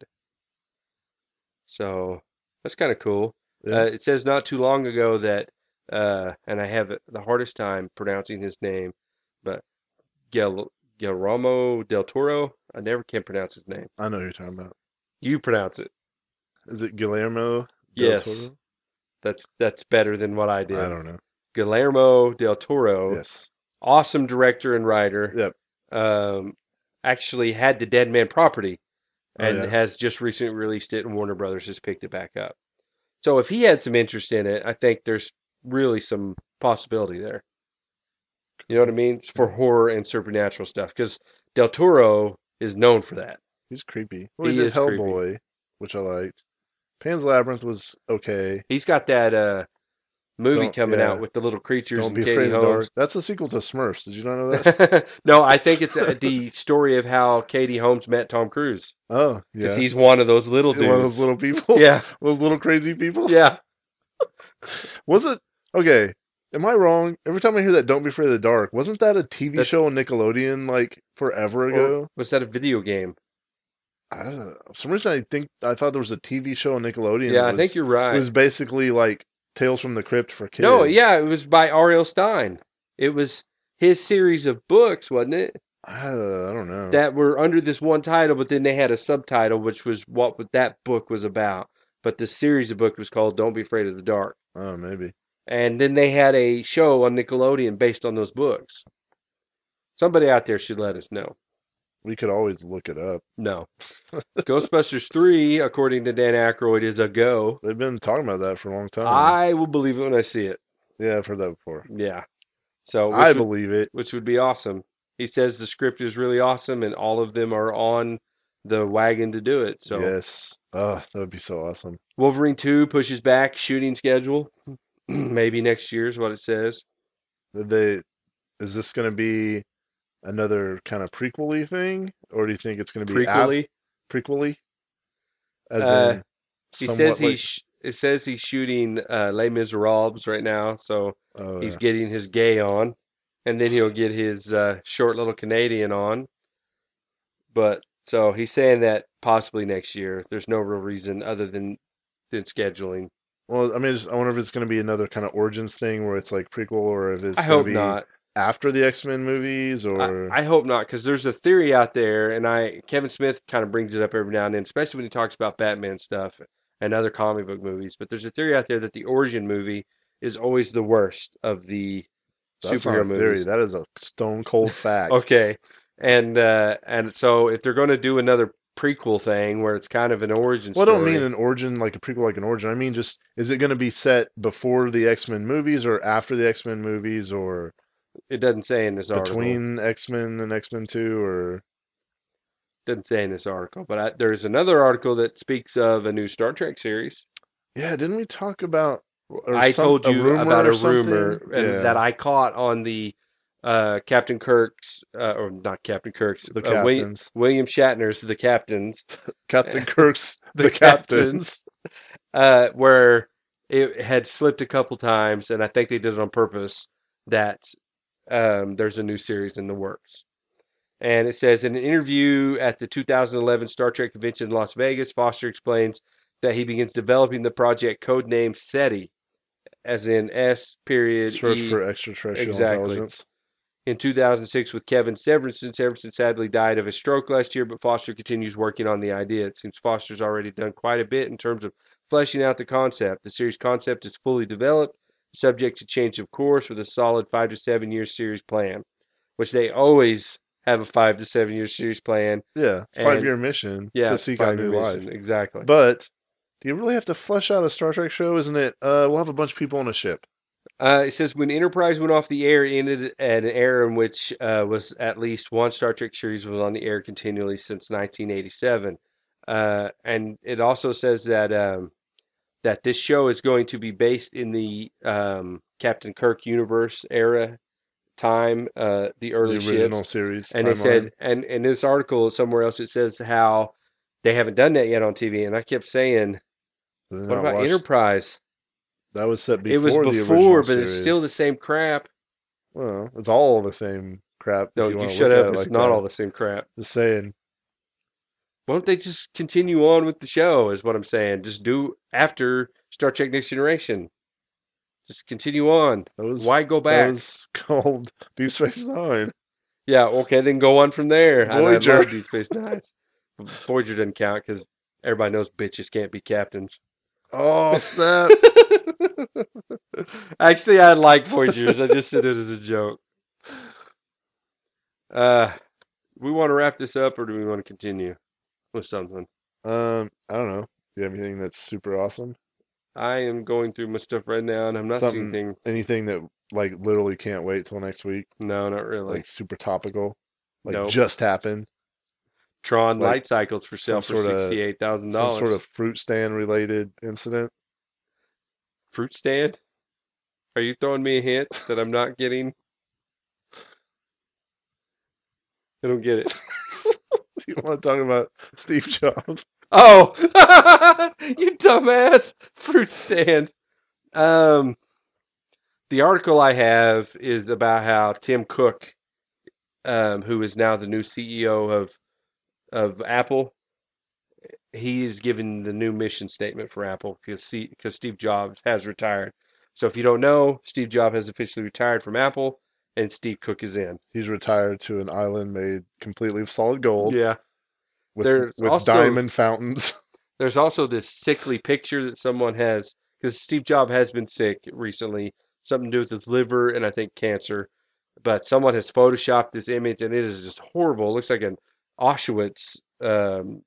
So that's kind of cool. Yeah. Uh, it says not too long ago that, uh, and I have the hardest time pronouncing his name, but Guil Guillermo del Toro. I never can pronounce his name. I know who you're talking about. You pronounce it. Is it Guillermo del Yes, Toro? that's that's better than what I I did. don't know. Guillermo del Toro, Yes. awesome director and writer. Yep. Um, actually had the Dead Man property Oh and yeah. has just recently released it, and Warner Brothers has picked it back up. So if he had some interest in it, I think there's really some possibility there. You know what I mean? For horror and supernatural stuff, because Del Toro is known for that. He's creepy. Well, he He did is creepy. Hellboy, which I liked. Pan's Labyrinth was okay. He's got that uh, movie Don't coming yeah. out with the little creatures Don't and be Katie afraid of the dark. Holmes. That's a sequel to Smurfs. Did you not know that? No, I think it's uh, the story of how Katie Holmes met Tom Cruise. Oh Because yeah. he's one of those little dudes. One of those little people. Yeah, Those little crazy people. yeah. Was it okay? Am I wrong? Every time I hear that, "Don't be afraid of the dark," wasn't that a T V That's, show on Nickelodeon like forever or ago? was that a video game? I don't know. For some reason, I think I thought there was a T V show on Nickelodeon Yeah, that I think was you're right. was basically like Tales from the Crypt for kids. No, yeah, it was by R L. Stine. It was his series of books, wasn't it? I, uh, I don't know. That were under this one title, but then they had a subtitle, which was what that book was about. But the series of book was called "Don't Be Afraid of the Dark." Oh, maybe. And then they had a show on Nickelodeon based on those books. Somebody out there should let us know. We could always look it up. No. Ghostbusters three, according to Dan Aykroyd, is a go. They've been talking about that for a long time. I will believe it when I see it. Yeah, I've heard that before. Yeah. So I would, believe it. which would be awesome. He says the script is really awesome, and all of them are on the wagon to do it. So Yes. Oh, that would be so awesome. Wolverine two pushes back shooting schedule. Maybe next year is what it says. Did they? Is this going to be another kind of prequel-y thing, or do you think it's going to be Prequely. prequel-y? As Uh, in, he somewhat says like. he's sh- it says he's shooting uh, Les Miserables right now, so Oh he's yeah. getting his gay on, and then he'll get his uh, short little Canadian on. But so he's saying that possibly next year. There's no real reason other than than scheduling. Well, I mean, just, I wonder if it's going to be another kind of origins thing where it's like prequel, or if it's I going hope to be not. after the X-Men movies, I, or I hope not, because there's a theory out there, and I Kevin Smith kind of brings it up every now and then, especially when he talks about Batman stuff and other comic book movies. But there's a theory out there that the origin movie is always the worst of the that's not superhero a theory. movies. That is a stone cold fact. Okay, and uh, and so if they're going to do another prequel thing where it's kind of an origin Well, I don't story, mean an origin like a prequel, like an origin. I mean, just is it going to be set before the X-Men movies, or after the X-Men movies, or it doesn't say in this article. between X-Men and X-Men two, or Doesn't say in this article, but I, there's another article that speaks of a new Star Trek series. yeah, didn't we talk about or I some, told a you rumor about or a rumor something? and Yeah, that I caught on the uh, Captain Kirk's, uh, or not Captain Kirk's, the uh, William, captains, William Shatner's The Captains, Captain Kirk's, The the Captains, captains. uh, where it had slipped a couple times, and I think they did it on purpose, that um, there's a new series in the works. And it says, in an interview at the two thousand eleven Star Trek convention in Las Vegas, Foster explains that he begins developing the project codenamed SETI, as in S period Short E. for extraterrestrial Exactly. intelligence. in two thousand six with Kevin Severinsen. Severinsen sadly died of a stroke last year, but Foster continues working on the idea. It seems Foster's already done quite a bit in terms of fleshing out the concept. The series concept is fully developed, subject to change of course, with a solid five to seven year series plan, which they always have a five to seven year series plan. Yeah, five And year mission yeah, to it's a seek out five-year new life. mission. Exactly. But do you really have to flesh out a Star Trek show? Isn't it? Uh, we'll have a bunch of people on a ship. Uh, it says when Enterprise went off the air, it ended at an era in which uh, was at least one Star Trek series was on the air continually since nineteen eighty-seven. Uh, and it also says that um, that this show is going to be based in the um, Captain Kirk universe era time, uh, the early The original ships. series And they timeline. said, and in this article somewhere else, it says how they haven't done that yet on T V. And I kept saying, Did they what not about watch? Enterprise? That was set It was before the before, original but series. it's still the same crap. Well, it's all the same crap. No, if you, you want to shut look up. at it It's like not that. all the same crap. Just saying. Why don't they just continue on with the show, is what I'm saying. Just do after Star Trek Next Generation. Just continue on. That was Why go that back? was called Deep Space Nine. Yeah, okay, then go on from there. And I Voyager. love Deep Space Nine. Voyager doesn't count because everybody knows bitches can't be captains. Oh snap! Actually, I like Voyagers. I just said it as a joke. Uh, we want to wrap this up, or do we want to continue with something? Um, I don't know. Do you have anything that's super awesome? I am going through my stuff right now, and I'm not seeing Something, anything. anything that like literally can't wait till next week. No, not really. Like super topical. Like Nope. just happened. Tron like light cycles for sale some for sorta- sixty-eight thousand Some dollars. sort of fruit stand related incident. Fruit stand? Are you throwing me a hint that I'm not getting? I don't get it. You want to talk about Steve Jobs? Oh, you dumbass! Fruit stand. Um, the article I have is about how Tim Cook, um, who is now the new C E O of of Apple, he is given the new mission statement for Apple because because Steve Jobs has retired. So if you don't know, Steve Jobs has officially retired from Apple, and Steve Cook is in. He's retired to an island made completely of solid gold Yeah. with There's with also- diamond fountains. There's also this sickly picture that someone has because Steve Jobs has been sick recently, something to do with his liver and I think cancer. But someone has photoshopped this image and it is just horrible. It looks like an Auschwitz um,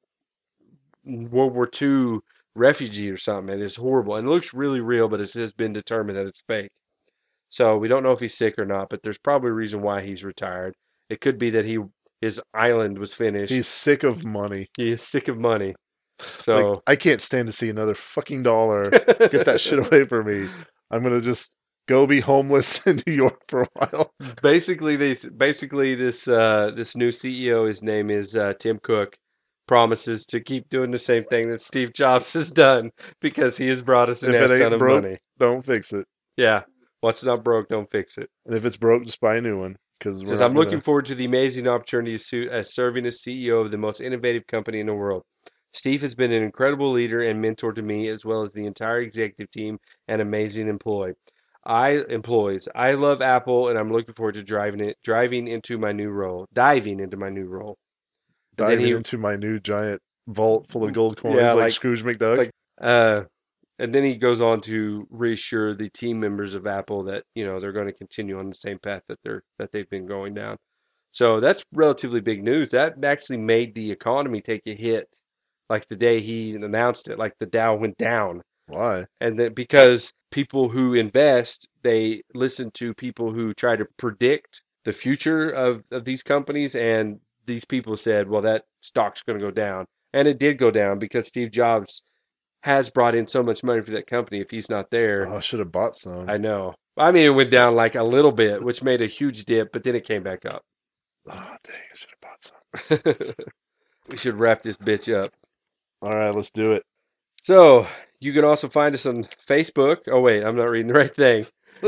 World War Two refugee or something. It is horrible and it looks really real, but it has been determined that it's fake. So we don't know if he's sick or not, but there's probably a reason why he's retired. It could be that he his island was finished. He's sick of money. He is sick of money. It's So like, I can't stand to see another fucking dollar. Get that shit away from me. I'm gonna just go be homeless in New York for a while. basically, they basically this uh, this new C E O, his name is uh, Tim Cook, promises to keep doing the same thing that Steve Jobs has done because he has brought us an If ass it ton ain't of broke, money. don't fix it. Yeah, what's not broke, don't fix it. And if it's broke, just buy a new one. Because Says I'm looking forward to the amazing opportunity of su- as serving as C E O of the most innovative company in the world. Steve has been an incredible leader and mentor to me, as well as the entire executive team and amazing employee. I employees. I love Apple, and I'm looking forward to driving it, driving into my new role, diving into my new role. And then diving he- into my new giant vault full of gold coins Yeah, like, like- Scrooge McDuck. like- Uh, and then he goes on to reassure the team members of Apple that you know they're going to continue on the same path that they're that they've been going down. So that's relatively big news. That actually made the economy take a hit, like the day he announced it. Like the Dow went down, Why? and then because people who invest, they listen to people who try to predict the future of of these companies, and these people said, well, that stock's going to go down, and it did go down because Steve Jobs has brought in so much money for that company. If he's not there, Oh, I should have bought some. I know. I mean, it went down like a little bit, which made a huge dip, but then it came back up. Oh, dang, I should have bought some. We should wrap this bitch up. All right, let's do it. So, you can also find us on Facebook. Oh, wait, I'm not reading the right thing.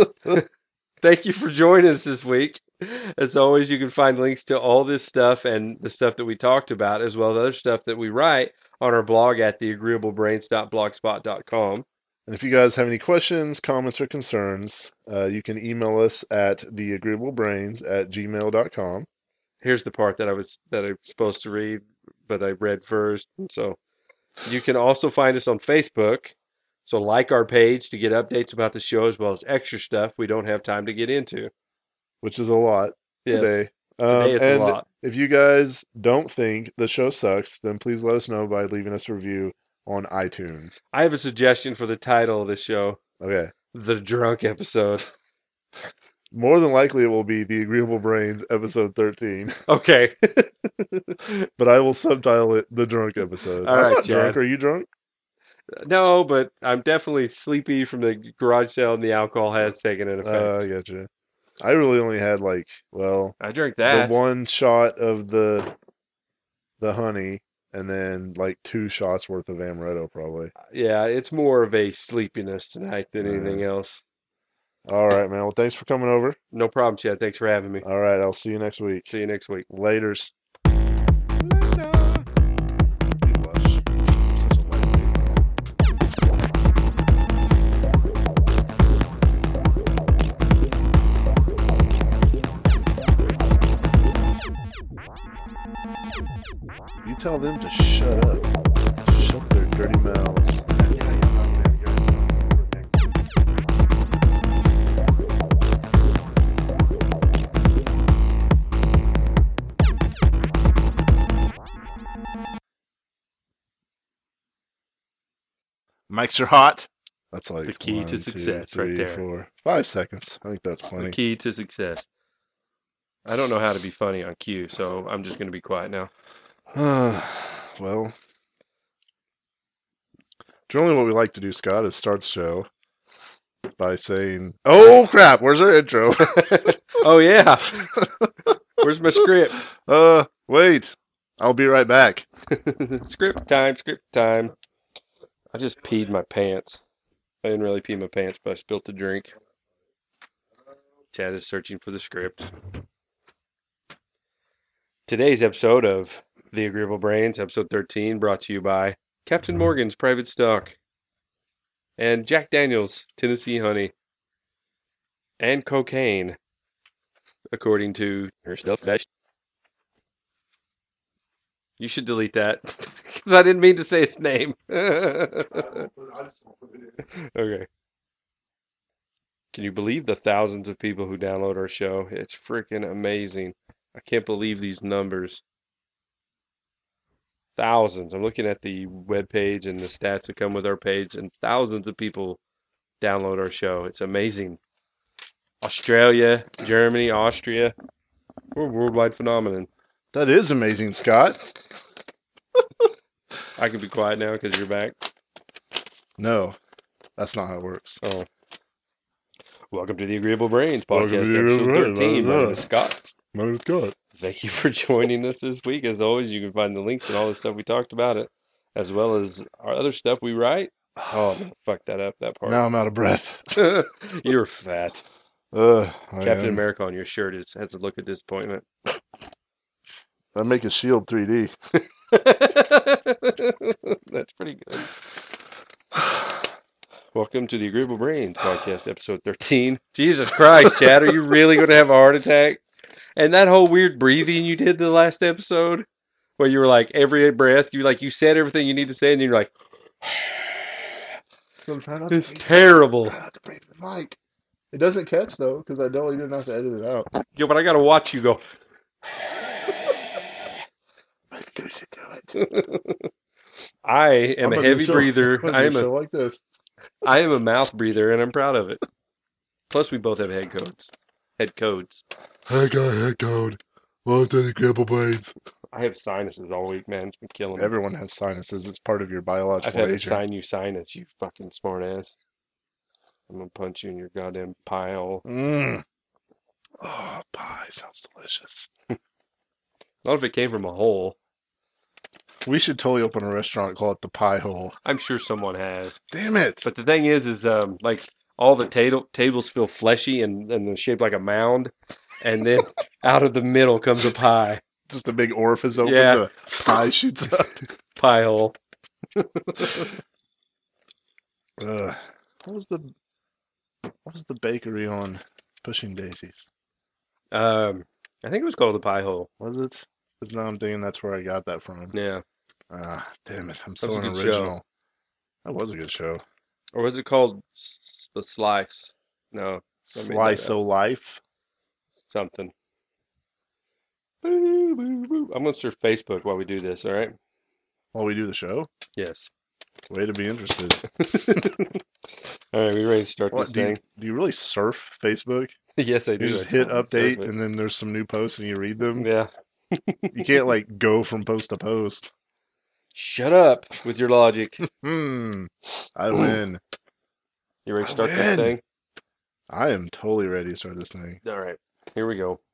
Thank you for joining us this week. As always, you can find links to all this stuff and the stuff that we talked about, as well as other stuff that we write on our blog at the agreeable brains dot blogspot dot com. And if you guys have any questions, comments, or concerns, uh, you can email us at theagreeablebrains at gmail dot com. Here's the part that I was that I'm supposed to read, but I read first. And so you can also find us on Facebook. So like our page to get updates about the show as well as extra stuff we don't have time to get into. Which is a lot Yes, today. today Um, it's a and lot. if you guys don't think the show sucks, then please let us know by leaving us a review on iTunes. I have a suggestion for the title of the show. Okay. The drunk episode. More than likely, it will be The Agreeable Brains, episode thirteen. Okay. But I will subtitle it The Drunk Episode. All I'm right, not drunk. Chad. Are you drunk? No, but I'm definitely sleepy from the garage sale and the alcohol has taken an effect. Uh, I gotcha. I really only had like, well, I drank the that. one shot of the the honey, and then like two shots worth of amaretto, probably. Yeah, it's more of a sleepiness tonight than Uh, anything else. All right, man. Well, thanks for coming over. No problem, Chad. Thanks for having me. All right, I'll see you next week. See you next week. Laters. Later. You blush. You're such a lightweight. You tell them to shut up. Shut their dirty mouths. Mics are hot. That's like The key one, to two, success right three, there. four, five seconds. I think that's The plenty. key to success. I don't know how to be funny on cue, so I'm just going to be quiet now. Well, generally what we like to do, Scott, is start the show by saying, "Oh crap, where's our intro?" Oh, yeah. Where's my script? uh, wait. I'll be right back. Script time, script time. I just peed my pants. I didn't really pee my pants, but I spilt a drink. Chad is searching for the script. Today's episode of The Agreeable Brains, episode thirteen, brought to you by Captain Morgan's Private Stock and Jack Daniels Tennessee Honey and cocaine, according to her stuff. You should delete that because I didn't mean to say its name. Okay. Can you believe the thousands of people who download our show? It's freaking amazing. I can't believe these numbers. Thousands. I'm looking at the webpage and the stats that come with our page, and thousands of people download our show. It's amazing. Australia, Germany, Austria. We're a worldwide phenomenon. That is amazing, Scott. I can be quiet now because you're back. No, that's not how it works. Oh. Welcome to the Agreeable Brains Welcome podcast, to the episode Agreeable Brains. thirteen. My name is Scott. My name is Scott. Thank you for joining us this week. As always, you can find the links and all the stuff we talked about it, as well as our other stuff we write. Oh, no, fuck that up, that part. Now I'm out of breath. You're fat. Uh, I Captain am. America on your shirt is, has a look of disappointment. I make a shield three D. That's pretty good. Welcome to the Agreeable Brains podcast, episode thirteen. Jesus Christ, Chad, are you really going to have a heart attack? And that whole weird breathing you did the last episode, where you were like, every breath, you like you said everything you need to say, and you're like, it's terrible. I have to breathe the mic. It doesn't catch though, because I definitely didn't have to edit it out. Yo, but I got to watch you go. You should do it. I am I'm a gonna heavy show- breather. I'm gonna I do am a a show like this. I am a mouth breather, and I'm proud of it. Plus, we both have head codes. Head codes. Hey guy, head code. Welcome to the Agreeable Brains. I have sinuses all week, man. It's been killing me. Everyone has sinuses. It's part of your I've biological had to aging. sign you sinus, you fucking smart ass. I'm gonna punch you in your goddamn pie hole. Mmm. Oh, pie sounds delicious. Not if it came from a hole. We should totally open a restaurant, call it the Pie Hole. I'm sure someone has. Damn it! But the thing is, is um, like all the ta- tables feel fleshy and, and they're shaped like a mound, and then out of the middle comes a pie. Just a big orifice opens, Yeah. a pie shoots up. Pie hole. Ugh. What was the what was the bakery on Pushing Daisies? Um, I think it was called the Pie Hole. Was it? Because now I'm thinking that's where I got that from. Yeah, Ah, damn it. I'm that was so a good show. unoriginal. That was a good show. Or was it called S- the Slice? No, I made that Slice up. O Life. Something. Boo, boo, boo. I'm gonna search Facebook while we do this. All right? While we do the show. Yes. Way to be interested. All right, we ready to start this What do you thing? do you really surf Facebook? Yes, I You do. I just hit totally surf update it. and then there's some new posts and you read them? Yeah. You can't like go from post to post. Shut up with your logic. Hmm. I You win. ready to I start this win. thing? I am totally ready to start this thing. All right, here we go.